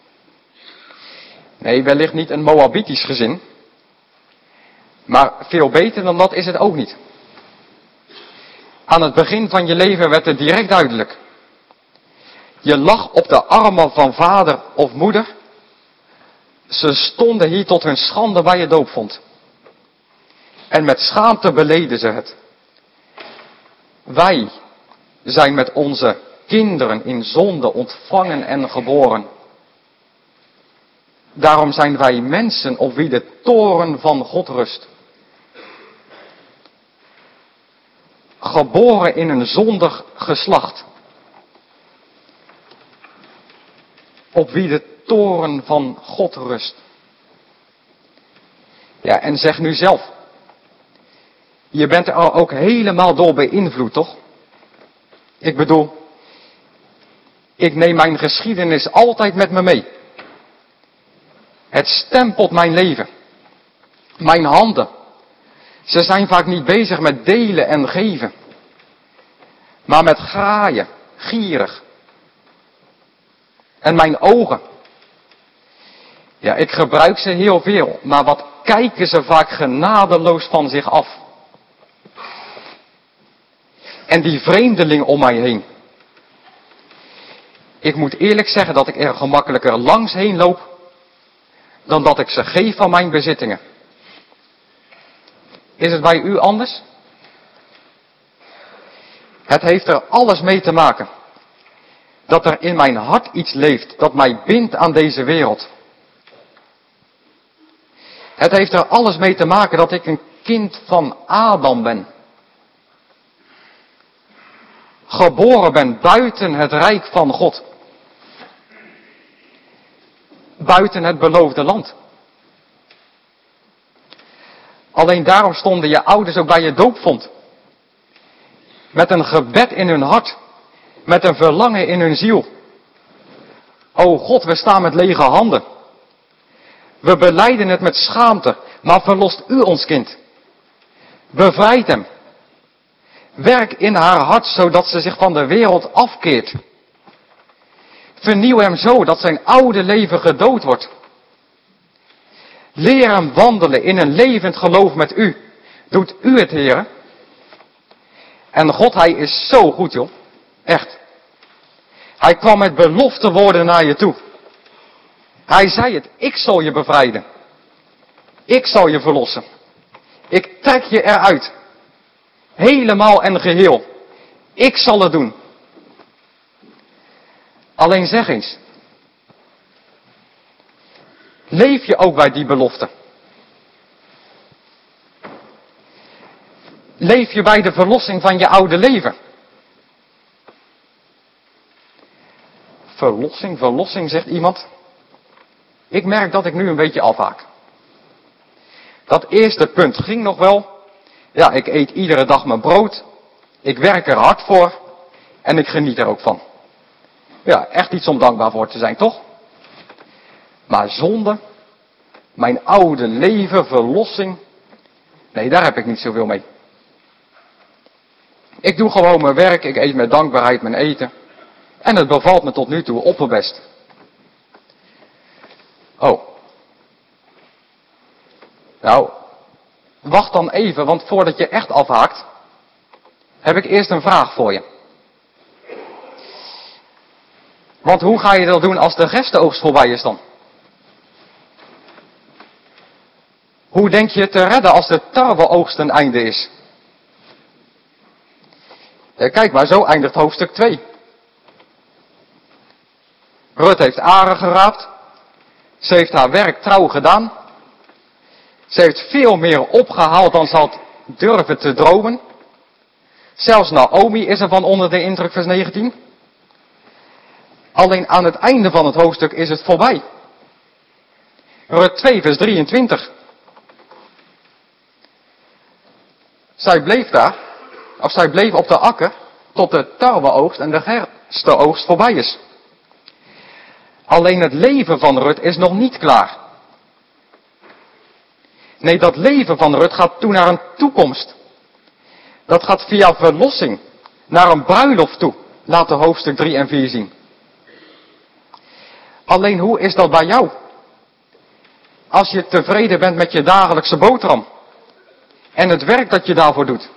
Nee, wellicht niet een Moabitisch gezin. Maar veel beter dan dat is het ook niet. Aan het begin van je leven werd het direct duidelijk. Je lag op de armen van vader of moeder. Ze stonden hier tot hun schande waar je doop vond. En met schaamte beleden ze het. Wij zijn met onze kinderen in zonde ontvangen en geboren. Daarom zijn wij mensen op wie de toorn van God rust. Geboren in een zondig geslacht. Op wie de toorn van God rust. Ja, en zeg nu zelf. Je bent er ook helemaal door beïnvloed, toch? Ik bedoel, ik neem mijn geschiedenis altijd met me mee. Het stempelt mijn leven. Mijn handen. Ze zijn vaak niet bezig met delen en geven. Maar met graaien, gierig. En mijn ogen. Ja, ik gebruik ze heel veel, maar wat kijken ze vaak genadeloos van zich af. En die vreemdeling om mij heen. Ik moet eerlijk zeggen dat ik er gemakkelijker langs heen loop dan dat ik ze geef van mijn bezittingen. Is het bij u anders? Het heeft er alles mee te maken. Dat er in mijn hart iets leeft dat mij bindt aan deze wereld. Het heeft er alles mee te maken dat ik een kind van Adam ben. Geboren ben buiten het rijk van God. Buiten het beloofde land. Alleen daarom stonden je ouders ook bij je doopvond. Met een gebed in hun hart. Met een verlangen in hun ziel. O God, we staan met lege handen. We belijden het met schaamte, maar verlost u ons kind. Bevrijd hem. Werk in haar hart, zodat ze zich van de wereld afkeert. Vernieuw hem zo, dat zijn oude leven gedood wordt. Leer hem wandelen in een levend geloof met u. Doet u het, Heer. En God, hij is zo goed, joh. Echt. Hij kwam met belofte woorden naar je toe. Hij zei het, ik zal je bevrijden. Ik zal je verlossen. Ik trek je eruit. Helemaal en geheel. Ik zal het doen. Alleen zeg eens. Leef je ook bij die belofte? Leef je bij de verlossing van je oude leven? Verlossing, verlossing, zegt iemand. Ik merk dat ik nu een beetje afhaak. Dat eerste punt ging nog wel. Ja, ik eet iedere dag mijn brood. Ik werk er hard voor. En ik geniet er ook van. Ja, echt iets om dankbaar voor te zijn, toch? Maar zonde, mijn oude leven, verlossing. Nee, daar heb ik niet zoveel mee. Ik doe gewoon mijn werk. Ik eet met dankbaarheid mijn eten. En het bevalt me tot nu toe opperbest. Oh. Nou, wacht dan even, want voordat je echt afhaakt, heb ik eerst een vraag voor je. Want hoe ga je dat doen als de gerstenoogst voorbij is dan? Hoe denk je te redden als de tarweoogst een einde is? Ja, kijk maar, zo eindigt hoofdstuk twee. Rut heeft aren geraapt. Ze heeft haar werk trouw gedaan. Ze heeft veel meer opgehaald dan ze had durven te dromen. Zelfs Naomi is er van onder de indruk, vers negentien. Alleen aan het einde van het hoofdstuk is het voorbij. Rut twee, vers drieëntwintig. Zij bleef daar, of zij bleef op de akker, tot de tarweoogst en de gerstenoogst voorbij is. Alleen het leven van Rut is nog niet klaar. Nee, dat leven van Rut gaat toe naar een toekomst. Dat gaat via verlossing naar een bruiloft toe. Laat de hoofdstuk drie en vier zien. Alleen hoe is dat bij jou? Als je tevreden bent met je dagelijkse boterham. En het werk dat je daarvoor doet.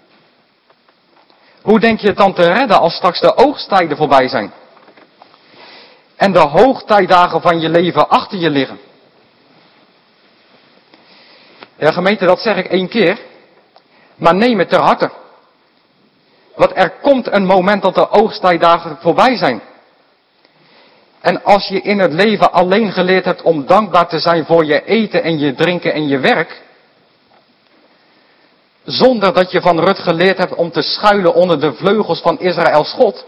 Hoe denk je het dan te redden als straks de oogsttijden voorbij zijn? En de hoogtijdagen van je leven achter je liggen. Ja, gemeente, dat zeg ik één keer. Maar neem het ter harte. Want er komt een moment dat de oogsttijddagen voorbij zijn. En als je in het leven alleen geleerd hebt om dankbaar te zijn voor je eten en je drinken en je werk. Zonder dat je van Rut geleerd hebt om te schuilen onder de vleugels van Israëls God.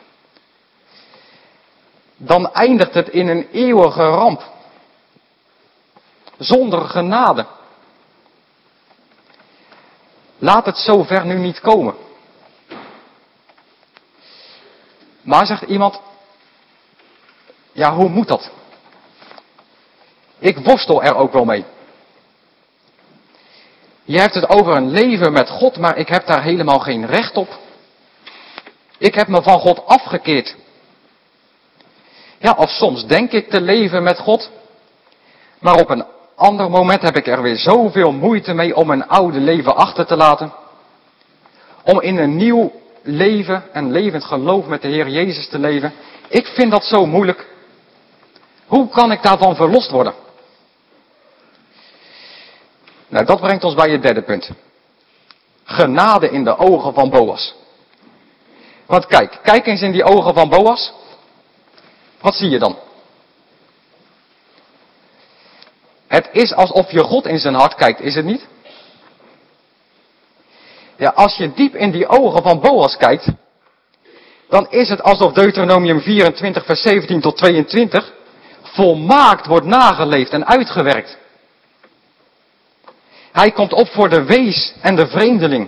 Dan eindigt het in een eeuwige ramp. Zonder genade. Laat het zover nu niet komen. Maar zegt iemand, ja, hoe moet dat? Ik worstel er ook wel mee. Je hebt het over een leven met God, maar ik heb daar helemaal geen recht op. Ik heb me van God afgekeerd. Ja, of soms denk ik te leven met God, maar op een ander moment heb ik er weer zoveel moeite mee om mijn oude leven achter te laten. Om in een nieuw leven en levend geloof met de Heer Jezus te leven. Ik vind dat zo moeilijk. Hoe kan ik daarvan verlost worden? Nou, dat brengt ons bij het derde punt. Genade in de ogen van Boas. Want kijk, kijk eens in die ogen van Boas. Wat zie je dan? Het is alsof je God in zijn hart kijkt, is het niet? Ja, als je diep in die ogen van Boas kijkt, dan is het alsof Deuteronomium vierentwintig vers zeventien tot tweeëntwintig volmaakt wordt nageleefd en uitgewerkt. Hij komt op voor de wees en de vreemdeling.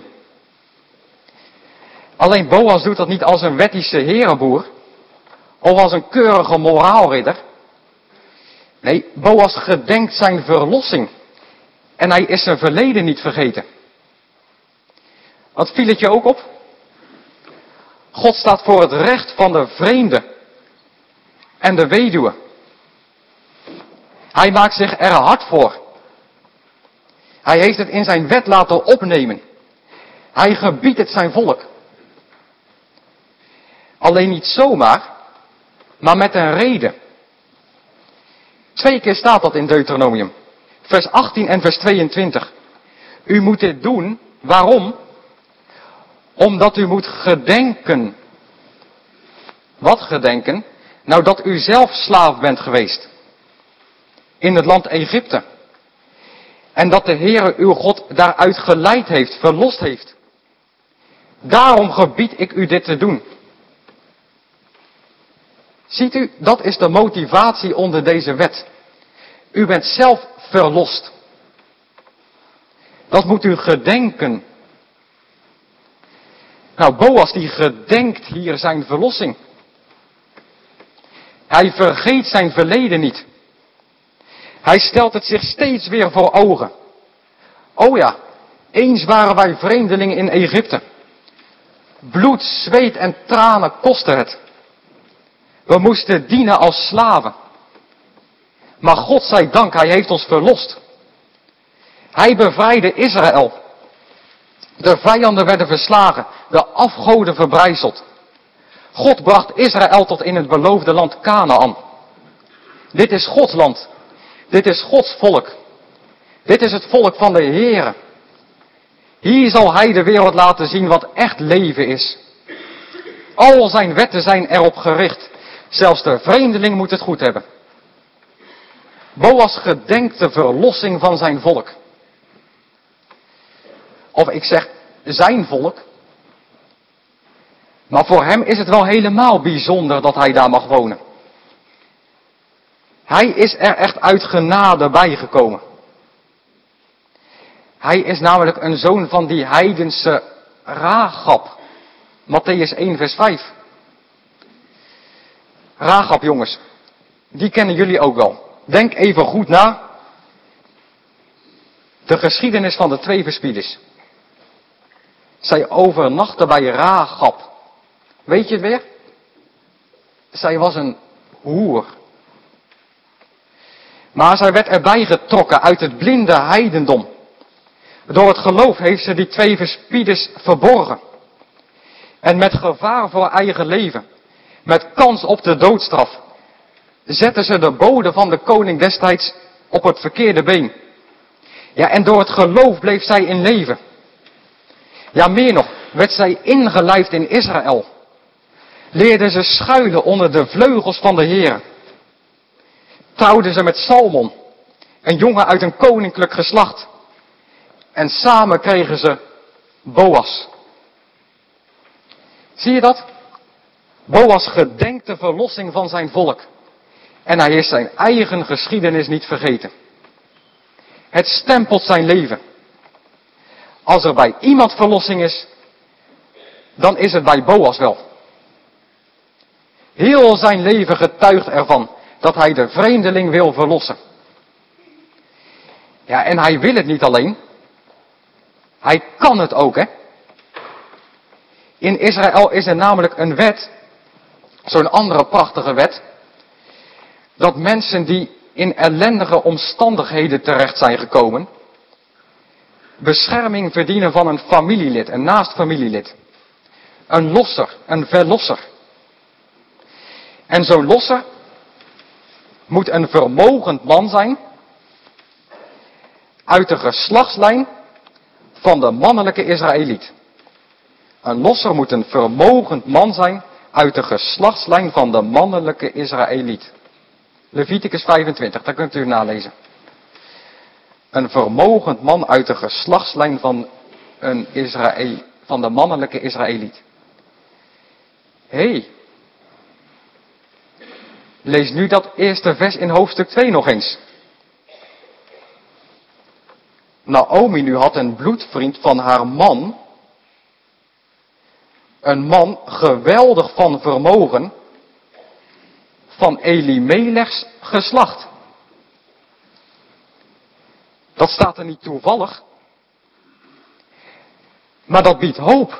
Alleen Boas doet dat niet als een wettische herenboer of als een keurige moraalridder. Nee, Boas gedenkt zijn verlossing en hij is zijn verleden niet vergeten. Wat viel het je ook op? God staat voor het recht van de vreemde en de weduwe. Hij maakt zich er hard voor. Hij heeft het in zijn wet laten opnemen. Hij gebiedt het zijn volk. Alleen niet zomaar, maar met een reden. Twee keer staat dat in Deuteronomium. Vers achttien en vers tweeëntwintig. U moet dit doen. Waarom? Omdat u moet gedenken. Wat gedenken? Nou, dat u zelf slaaf bent geweest. In het land Egypte. En dat de Heere uw God daaruit geleid heeft, verlost heeft. Daarom gebied ik u dit te doen. Ziet u, dat is de motivatie onder deze wet. U bent zelf verlost. Dat moet u gedenken. Nou, Boas die gedenkt hier zijn verlossing. Hij vergeet zijn verleden niet. Hij stelt het zich steeds weer voor ogen. Oh ja, eens waren wij vreemdelingen in Egypte. Bloed, zweet en tranen kostte het. We moesten dienen als slaven. Maar God zij dank, hij heeft ons verlost. Hij bevrijdde Israël. De vijanden werden verslagen, de afgoden verbrijzeld. God bracht Israël tot in het beloofde land Kanaan. Dit is Gods land. Dit is Gods volk. Dit is het volk van de Heere. Hier zal hij de wereld laten zien wat echt leven is. Al zijn wetten zijn erop gericht. Zelfs de vreemdeling moet het goed hebben. Boas gedenkt de verlossing van zijn volk. Of ik zeg zijn volk. Maar voor hem is het wel helemaal bijzonder dat hij daar mag wonen. Hij is er echt uit genade bijgekomen. Hij is namelijk een zoon van die heidense Ragab. Mattheüs één vers vijf. Ragab, jongens. Die kennen jullie ook wel. Denk even goed na. De geschiedenis van de twee verspieders. Zij overnachtte bij Rahab. Weet je het weer? Zij was een hoer. Maar zij werd erbij getrokken uit het blinde heidendom. Door het geloof heeft ze die twee verspieders verborgen. En met gevaar voor eigen leven, met kans op de doodstraf, zette ze de bode van de koning destijds op het verkeerde been. Ja, en door het geloof bleef zij in leven. Ja, meer nog, werd zij ingelijfd in Israël. Leerde ze schuilen onder de vleugels van de Heer. Trouwde ze met Salmon, een jongen uit een koninklijk geslacht. En samen kregen ze Boas. Zie je dat? Boas gedenkt de verlossing van zijn volk. En hij is zijn eigen geschiedenis niet vergeten. Het stempelt zijn leven. Als er bij iemand verlossing is, dan is het bij Boas wel. Heel zijn leven getuigt ervan dat hij de vreemdeling wil verlossen. Ja, en hij wil het niet alleen. Hij kan het ook, hè. In Israël is er namelijk een wet, zo'n andere prachtige wet, dat mensen die in ellendige omstandigheden terecht zijn gekomen, bescherming verdienen van een familielid, een naastfamilielid. Een losser, een verlosser. En zo'n losser moet een vermogend man zijn uit de geslachtslijn van de mannelijke Israëliet. Een losser moet een vermogend man zijn uit de geslachtslijn van de mannelijke Israëliet. Leviticus vijfentwintig, daar kunt u nalezen. Een vermogend man uit de geslachtslijn van, een Israël, van de mannelijke Israëliet. Hé, hey, lees nu dat eerste vers in hoofdstuk twee nog eens. Naomi nu had een bloedvriend van haar man. Een man geweldig van vermogen. Van Elimelechs geslacht. Dat staat er niet toevallig. Maar dat biedt hoop.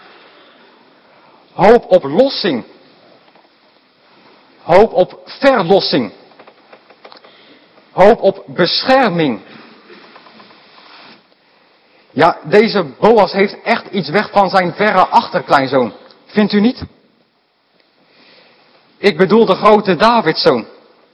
Hoop op lossing. Hoop op verlossing. Hoop op bescherming. Ja, deze Boas heeft echt iets weg van zijn verre achterkleinzoon. Vindt u niet? Ik bedoel de grote Davidszoon.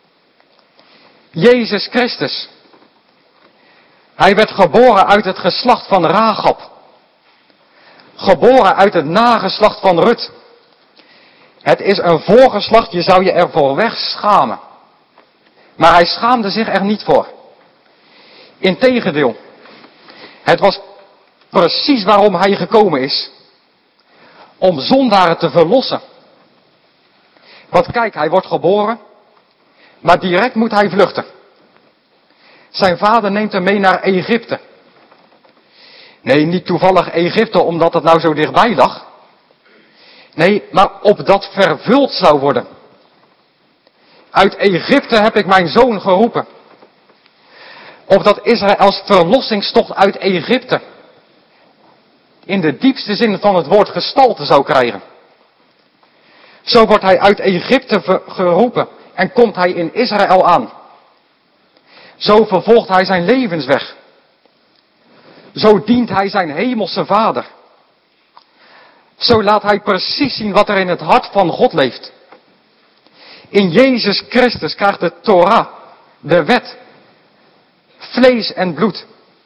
Jezus Christus. Hij werd geboren uit het geslacht van Rahab. Geboren uit het nageslacht van Rut. Het is een voorgeslacht, je zou je ervoor wegschamen. Maar hij schaamde zich er niet voor. Integendeel. Het was precies waarom hij gekomen is. Om zondaren te verlossen. Want kijk, hij wordt geboren. Maar direct moet hij vluchten. Zijn vader neemt hem mee naar Egypte. Nee, niet toevallig Egypte omdat het nou zo dichtbij lag. Nee, maar opdat vervuld zou worden. Uit Egypte heb ik mijn zoon geroepen. Opdat Israëls verlossingstocht uit Egypte in de diepste zin van het woord gestalte zou krijgen. Zo wordt hij uit Egypte geroepen en komt hij in Israël aan. Zo vervolgt hij zijn levensweg. Zo dient hij zijn hemelse vader. Zo laat hij precies zien wat er in het hart van God leeft. In Jezus Christus krijgt de Torah, de wet, vlees en bloed.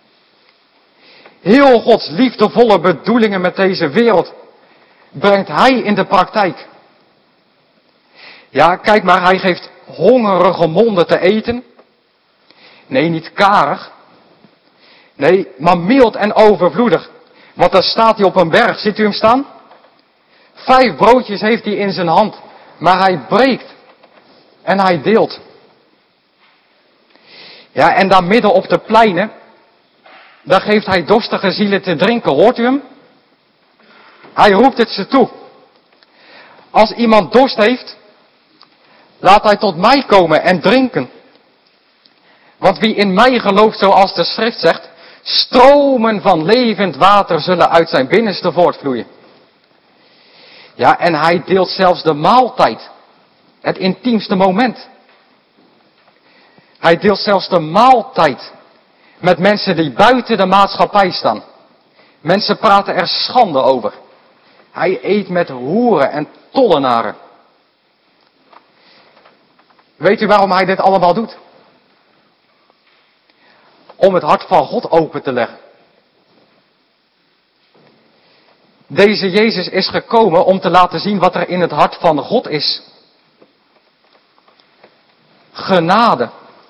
Heel Gods liefdevolle bedoelingen met deze wereld brengt hij in de praktijk. Ja, kijk maar, hij geeft hongerige monden te eten. Nee, niet karig. Nee, maar mild en overvloedig. Want daar staat hij op een berg, ziet u hem staan? Vijf broodjes heeft hij in zijn hand, maar hij breekt en hij deelt. Ja, en daar midden op de pleinen, daar geeft hij dorstige zielen te drinken, hoort u hem? Hij roept het ze toe. Als iemand dorst heeft, laat hij tot mij komen en drinken. Want wie in mij gelooft, zoals de schrift zegt, Stromen van levend water zullen uit zijn binnenste voortvloeien. Ja, en hij deelt zelfs de maaltijd. Het intiemste moment. Hij deelt zelfs de maaltijd met mensen die buiten de maatschappij staan. Mensen praten er schande over. Hij eet met hoeren en tollenaren. Weet u waarom hij dit allemaal doet? Om het hart van God open te leggen. Deze Jezus is gekomen om te laten zien wat er in het hart van God is. Genade.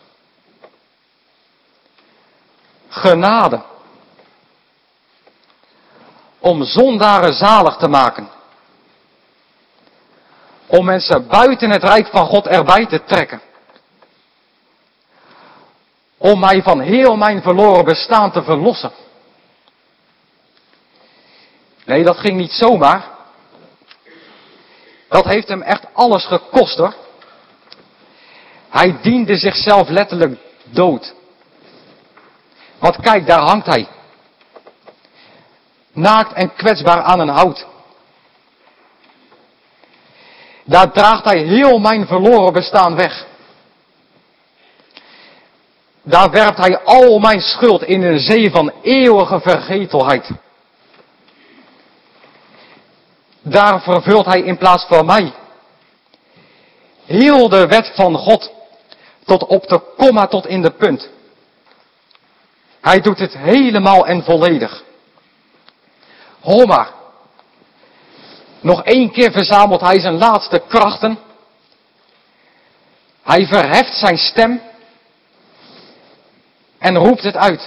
Genade. Om zondaren zalig te maken. Om mensen buiten het rijk van God erbij te trekken. Om mij van heel mijn verloren bestaan te verlossen. Nee, dat ging niet zomaar. Dat heeft hem echt alles gekost hoor. Hij diende zichzelf letterlijk dood. Want kijk, daar hangt hij. Naakt en kwetsbaar aan een hout. Daar draagt hij heel mijn verloren bestaan weg. Daar werpt hij al mijn schuld in een zee van eeuwige vergetelheid. Daar vervult hij in plaats van mij heel de wet van God tot op de komma tot in de punt. Hij doet het helemaal en volledig. Hoor maar. Nog één keer verzamelt hij zijn laatste krachten. Hij verheft zijn stem. En roept het uit.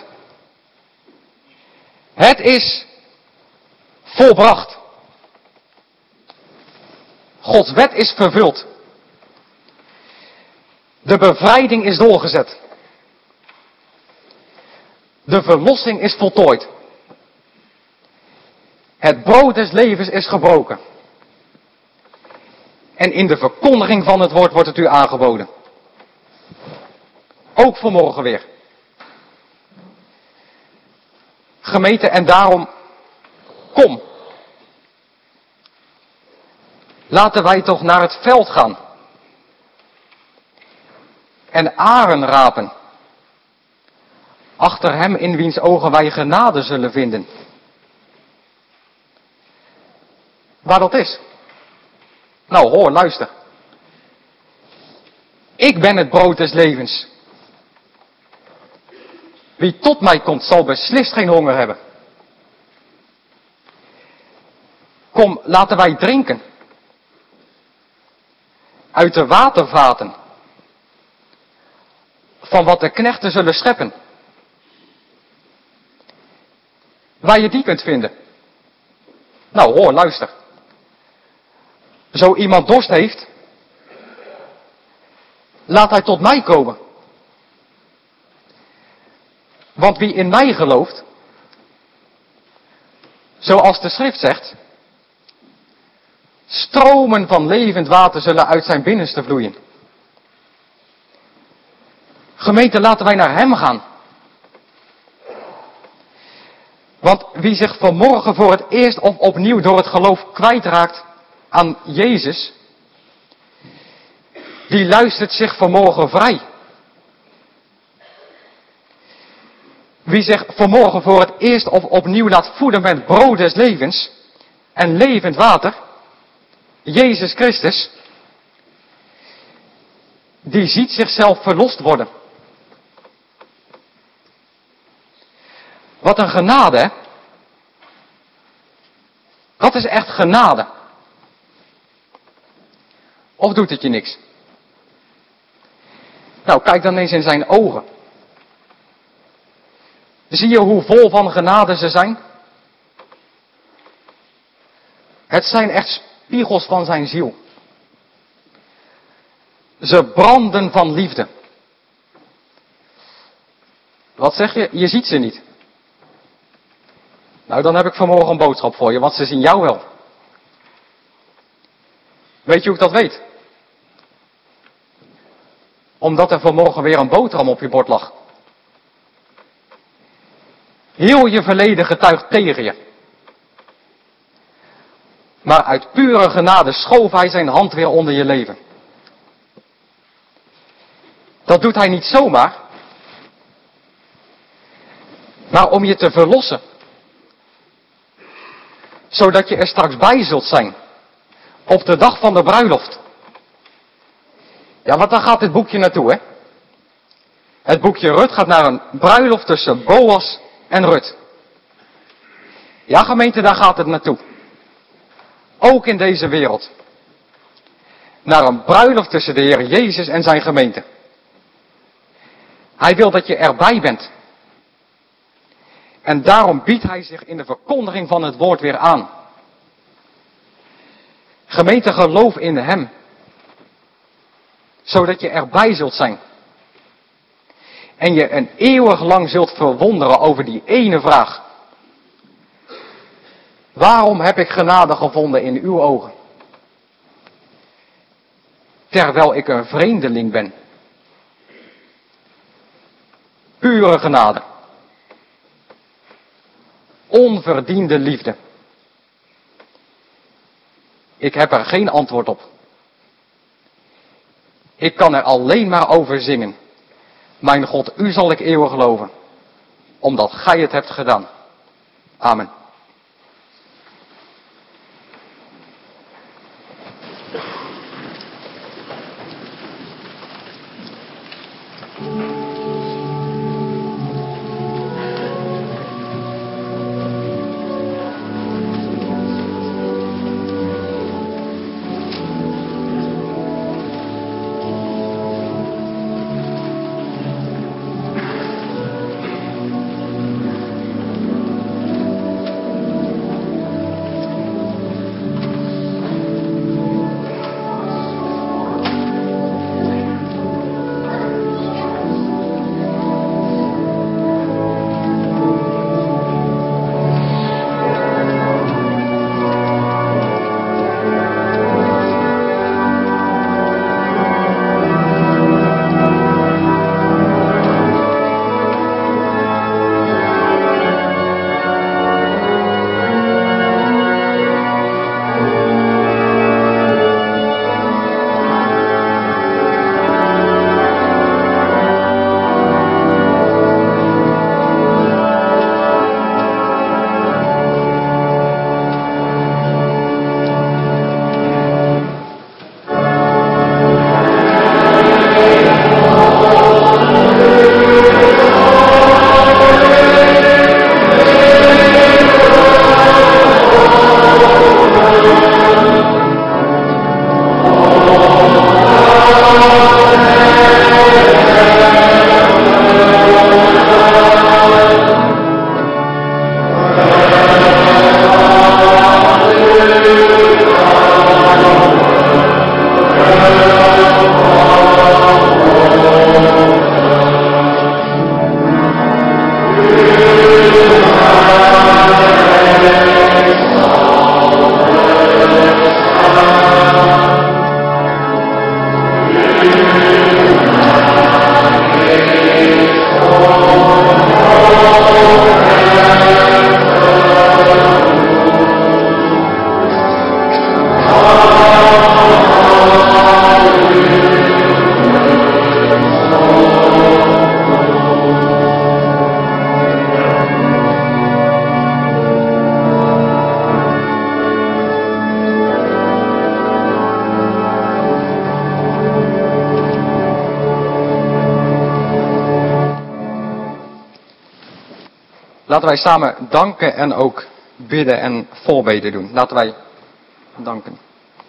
Het is volbracht. Gods wet is vervuld. De bevrijding is doorgezet. De verlossing is voltooid. Het brood des levens is gebroken. En in de verkondiging van het woord wordt het u aangeboden. Ook vanmorgen weer. Gemeente, en daarom, kom. Laten wij toch naar het veld gaan. En aren rapen. Achter hem in wiens ogen wij genade zullen vinden. Waar dat is? Nou hoor, luister. Ik ben het brood des levens. Wie tot mij komt zal beslist geen honger hebben. Kom, laten wij drinken. Uit de watervaten. Van wat de knechten zullen scheppen. Waar je die kunt vinden. Nou hoor, luister. Zo iemand dorst heeft. Laat hij tot mij komen. Want wie in mij gelooft. Zoals de schrift zegt. Stromen van levend water zullen uit zijn binnenste vloeien. Gemeente, laten wij naar hem gaan. Want wie zich vanmorgen voor het eerst of opnieuw door het geloof kwijtraakt aan Jezus, die luistert zich vanmorgen vrij. Wie zich vanmorgen voor het eerst of opnieuw laat voeden met brood des levens en levend water, Jezus Christus, die ziet zichzelf verlost worden. Wat een genade, hè? Dat is echt genade. Of doet het je niks? Nou, kijk dan eens in zijn ogen. Zie je hoe vol van genade ze zijn? Het zijn echt spiegels van zijn ziel. Ze branden van liefde. Wat zeg je? Je ziet ze niet. Nou, dan heb ik vanmorgen een boodschap voor je, want ze zien jou wel. Weet je hoe ik dat weet? Omdat er vanmorgen weer een boterham op je bord lag. Heel je verleden getuigt tegen je. Maar uit pure genade schoof hij zijn hand weer onder je leven. Dat doet hij niet zomaar. Maar om je te verlossen. Zodat je er straks bij zult zijn. Op de dag van de bruiloft. Ja, want daar gaat dit boekje naartoe, hè? Het boekje Rut gaat naar een bruiloft tussen Boas en Rut. Ja, gemeente, daar gaat het naartoe. Ook in deze wereld. Naar een bruiloft tussen de Heer Jezus en zijn gemeente. Hij wil dat je erbij bent. En daarom biedt hij zich in de verkondiging van het woord weer aan. Gemeente, geloof in hem. Zodat je erbij zult zijn. En je een eeuwig lang zult verwonderen over die ene vraag. Waarom heb ik genade gevonden in uw ogen? Terwijl ik een vreemdeling ben. Pure genade. Onverdiende liefde. Ik heb er geen antwoord op. Ik kan er alleen maar over zingen. Mijn God, u zal ik eeuwig loven. Omdat gij het hebt gedaan. Amen. Laten wij samen danken en ook bidden en voorbeden doen. Laten wij danken.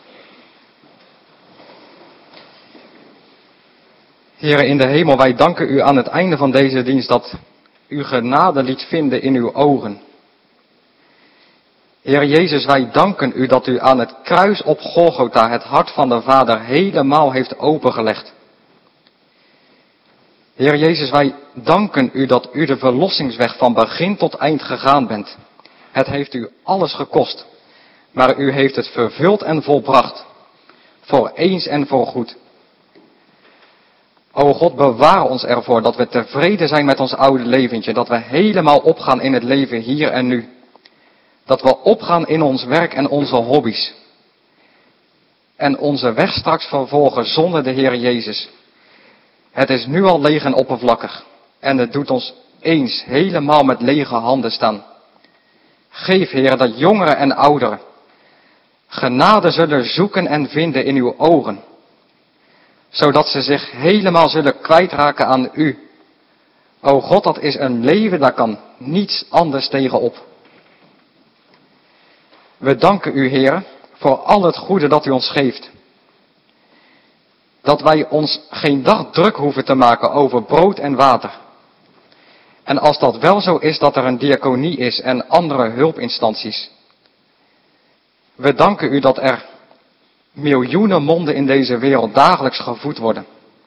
Heere in de hemel, wij danken u aan het einde van deze dienst dat u genade liet vinden in uw ogen. Heere Jezus, wij danken u dat u aan het kruis op Golgotha het hart van de Vader helemaal heeft opengelegd. Heer Jezus, wij danken u dat u de verlossingsweg van begin tot eind gegaan bent. Het heeft u alles gekost, maar u heeft het vervuld en volbracht, voor eens en voor goed. O God, bewaar ons ervoor dat we tevreden zijn met ons oude leventje. Dat we helemaal opgaan in het leven hier en nu. Dat we opgaan in ons werk en onze hobby's. En onze weg straks vervolgen zonder de Heer Jezus. Het is nu al leeg en oppervlakkig. En het doet ons eens helemaal met lege handen staan. Geef, Heer, dat jongeren en ouderen genade zullen zoeken en vinden in uw ogen. Zodat ze zich helemaal zullen kwijtraken aan u. O God, dat is een leven, daar kan niets anders tegenop. We danken u, Heer, voor al het goede dat u ons geeft. Dat wij ons geen dag druk hoeven te maken over brood en water. En als dat wel zo is, dat er een diaconie is en andere hulpinstanties. We danken u dat er miljoenen monden in deze wereld dagelijks gevoed worden.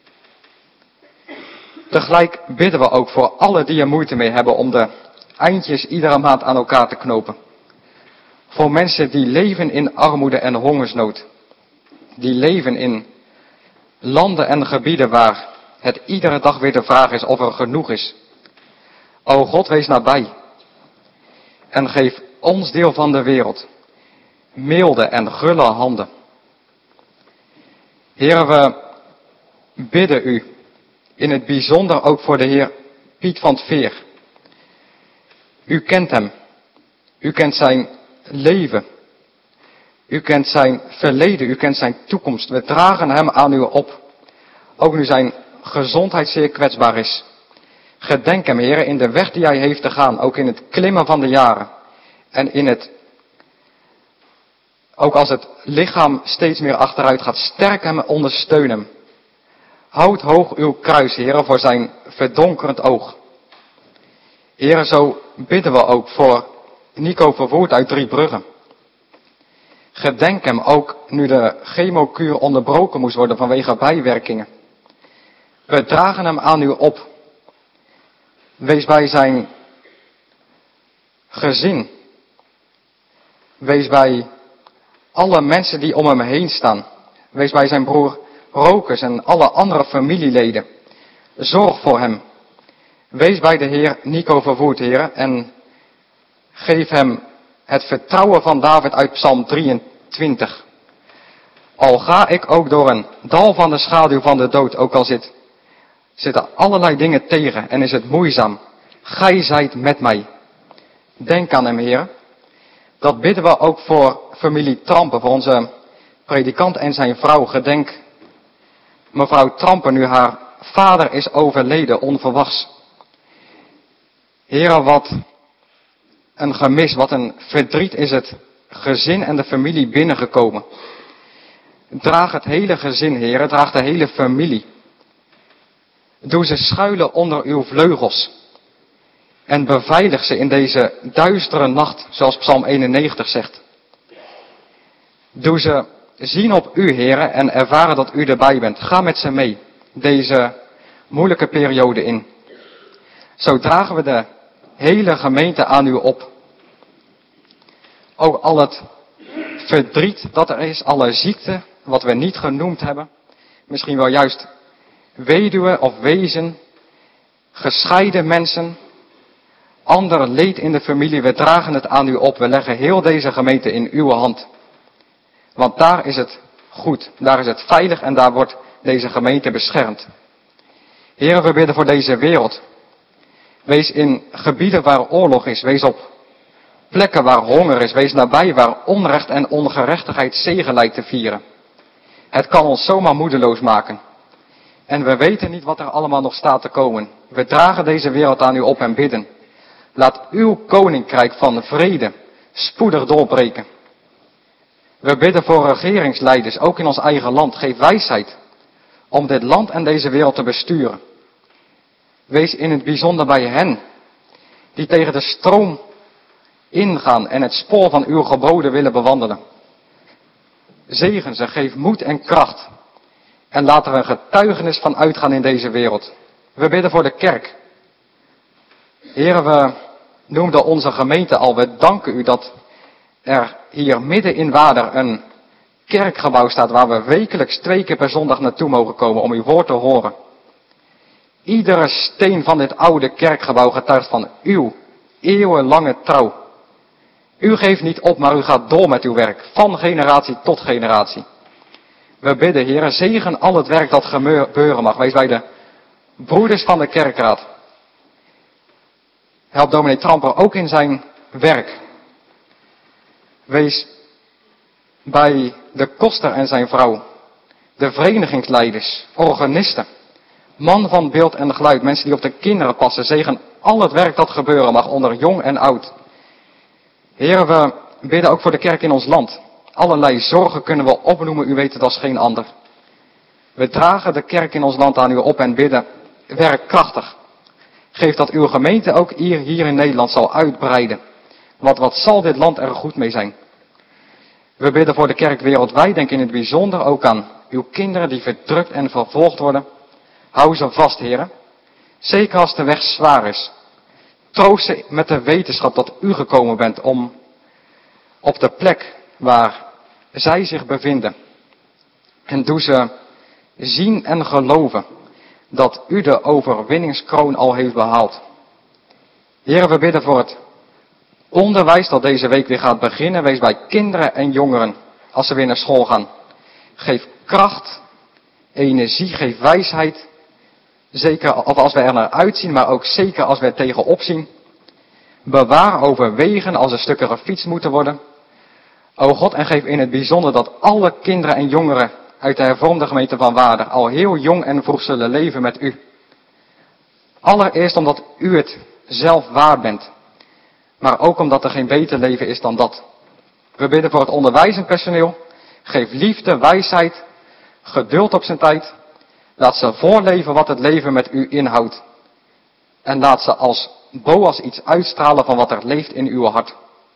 Tegelijk bidden we ook voor alle die er moeite mee hebben om de eindjes iedere maand aan elkaar te knopen. Voor mensen die leven in armoede en hongersnood. Die leven in landen en gebieden waar het iedere dag weer de vraag is of er genoeg is. O God, wees nabij. En geef ons deel van de wereld milde en gulle handen. Heer, we bidden u in het bijzonder ook voor de Heer Piet van 't Veer. U kent hem. U kent zijn leven. U kent zijn verleden. U kent zijn toekomst. We dragen hem aan u op. Ook nu zijn gezondheid zeer kwetsbaar is. Gedenk hem, Heer, in de weg die hij heeft te gaan. Ook in het klimmen van de jaren. En in het, ook als het lichaam steeds meer achteruit gaat, sterk hem en ondersteun hem. Houd hoog uw kruis, Heer, voor zijn verdonkerend oog. Heer, zo bidden we ook voor Nico Verwoerd uit Driebrugge. Gedenk hem ook nu de chemokuur onderbroken moest worden vanwege bijwerkingen. We dragen hem aan u op. Wees bij zijn gezin. Wees bij alle mensen die om hem heen staan. Wees bij zijn broer Rokers en alle andere familieleden. Zorg voor hem. Wees bij de Heer Nico Verwoerd, Heer, en geef hem het vertrouwen van David uit Psalm drieëntwintig. Al ga ik ook door een dal van de schaduw van de dood, ook al zit, zitten allerlei dingen tegen en is het moeizaam. Gij zijt met mij. Denk aan hem, Heer. Dat bidden we ook voor familie Trampen, voor onze predikant en zijn vrouw. Gedenk mevrouw Trampen, nu haar vader is overleden, onverwachts. Heer, wat een gemis, wat een verdriet is het gezin en de familie binnengekomen. Draag het hele gezin, Heer, draag de hele familie. Doe ze schuilen onder uw vleugels. En beveilig ze in deze duistere nacht, zoals Psalm eenennegentig zegt. Doe ze zien op u, Heer, en ervaren dat u erbij bent. Ga met ze mee, deze moeilijke periode in. Zo dragen we de hele gemeente aan u op. Ook al het verdriet dat er is, alle ziekte, wat we niet genoemd hebben. Misschien wel juist weduwen of wezen, gescheiden mensen, ander leed in de familie. We dragen het aan u op. We leggen heel deze gemeente in uw hand. Want daar is het goed, daar is het veilig en daar wordt deze gemeente beschermd. Heer, we bidden voor deze wereld. Wees in gebieden waar oorlog is, wees op plekken waar honger is, wees nabij waar onrecht en ongerechtigheid zege lijkt te vieren. Het kan ons zomaar moedeloos maken. En we weten niet wat er allemaal nog staat te komen. We dragen deze wereld aan u op en bidden. Laat uw koninkrijk van vrede spoedig doorbreken. We bidden voor regeringsleiders, ook in ons eigen land. Geef wijsheid om dit land en deze wereld te besturen. Wees in het bijzonder bij hen die tegen de stroom ingaan en het spoor van uw geboden willen bewandelen. Zegen ze, geef moed en kracht. En laat er een getuigenis van uitgaan in deze wereld. We bidden voor de kerk. Heren, we noemden onze gemeente al. We danken u dat er hier midden in Waarder een kerkgebouw staat waar we wekelijks twee keer per zondag naartoe mogen komen om uw woord te horen. Iedere steen van dit oude kerkgebouw getuigt van uw eeuwenlange trouw. U geeft niet op, maar u gaat door met uw werk, van generatie tot generatie. We bidden, Heere, zegen al het werk dat gebeuren mag. Wees bij de broeders van de kerkraad. Help dominee Tramper ook in zijn werk. Wees bij de koster en zijn vrouw, de verenigingsleiders, organisten, man van beeld en geluid, mensen die op de kinderen passen. Zegen al het werk dat gebeuren mag onder jong en oud. Heren, we bidden ook voor de kerk in ons land. Allerlei zorgen kunnen we opnoemen, u weet het als geen ander. We dragen de kerk in ons land aan u op en bidden, werk krachtig. Geef dat uw gemeente ook hier, hier in Nederland zal uitbreiden. Want wat zal dit land er goed mee zijn? We bidden voor de kerk wereldwijd, denk in het bijzonder ook aan uw kinderen die verdrukt en vervolgd worden. Hou ze vast, heren. Zeker als de weg zwaar is. Troost ze met de wetenschap dat u gekomen bent om op de plek waar zij zich bevinden. En doe ze zien en geloven dat u de overwinningskroon al heeft behaald. Heren, we bidden voor het onderwijs dat deze week weer gaat beginnen. Wees bij kinderen en jongeren als ze weer naar school gaan. Geef kracht, energie, geef wijsheid. Zeker of als we er naar uitzien, maar ook zeker als we er tegenop zien. Bewaar overwegen als er stukken gefietst moeten worden. O God, en geef in het bijzonder dat alle kinderen en jongeren uit de hervormde gemeente van Waarder al heel jong en vroeg zullen leven met u. Allereerst omdat u het zelf waard bent, maar ook omdat er geen beter leven is dan dat. We bidden voor het onderwijzend personeel. Geef liefde, wijsheid, geduld op zijn tijd. Laat ze voorleven wat het leven met u inhoudt. En laat ze als Boas iets uitstralen van wat er leeft in uw hart.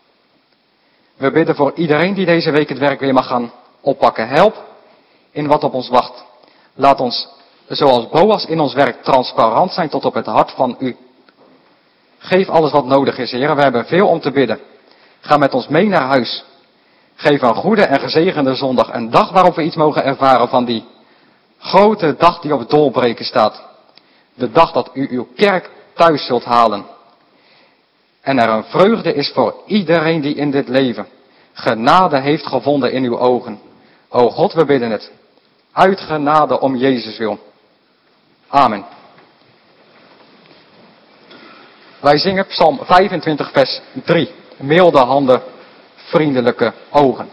We bidden voor iedereen die deze week het werk weer mag gaan oppakken. Help in wat op ons wacht. Laat ons, zoals Boas in ons werk, transparant zijn tot op het hart van u. Geef alles wat nodig is, Heer. We hebben veel om te bidden. Ga met ons mee naar huis. Geef een goede en gezegende zondag. Een dag waarop we iets mogen ervaren van die grote dag die op het doorbreken staat. De dag dat u uw kerk thuis zult halen. En er een vreugde is voor iedereen die in dit leven genade heeft gevonden in uw ogen. O God, we bidden het. Uit genade om Jezus wil. Amen. Wij zingen Psalm vijfentwintig vers drie. Milde handen, vriendelijke ogen.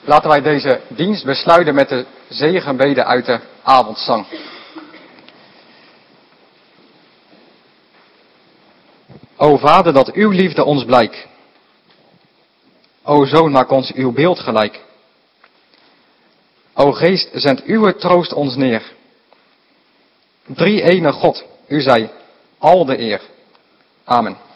Laten wij deze dienst besluiten met de zegenbede uit de avondzang. O Vader, dat uw liefde ons blijkt. O Zoon, maak ons uw beeld gelijk. O Geest, zend uw troost ons neer. Drie ene God, u zij al de eer. Amen.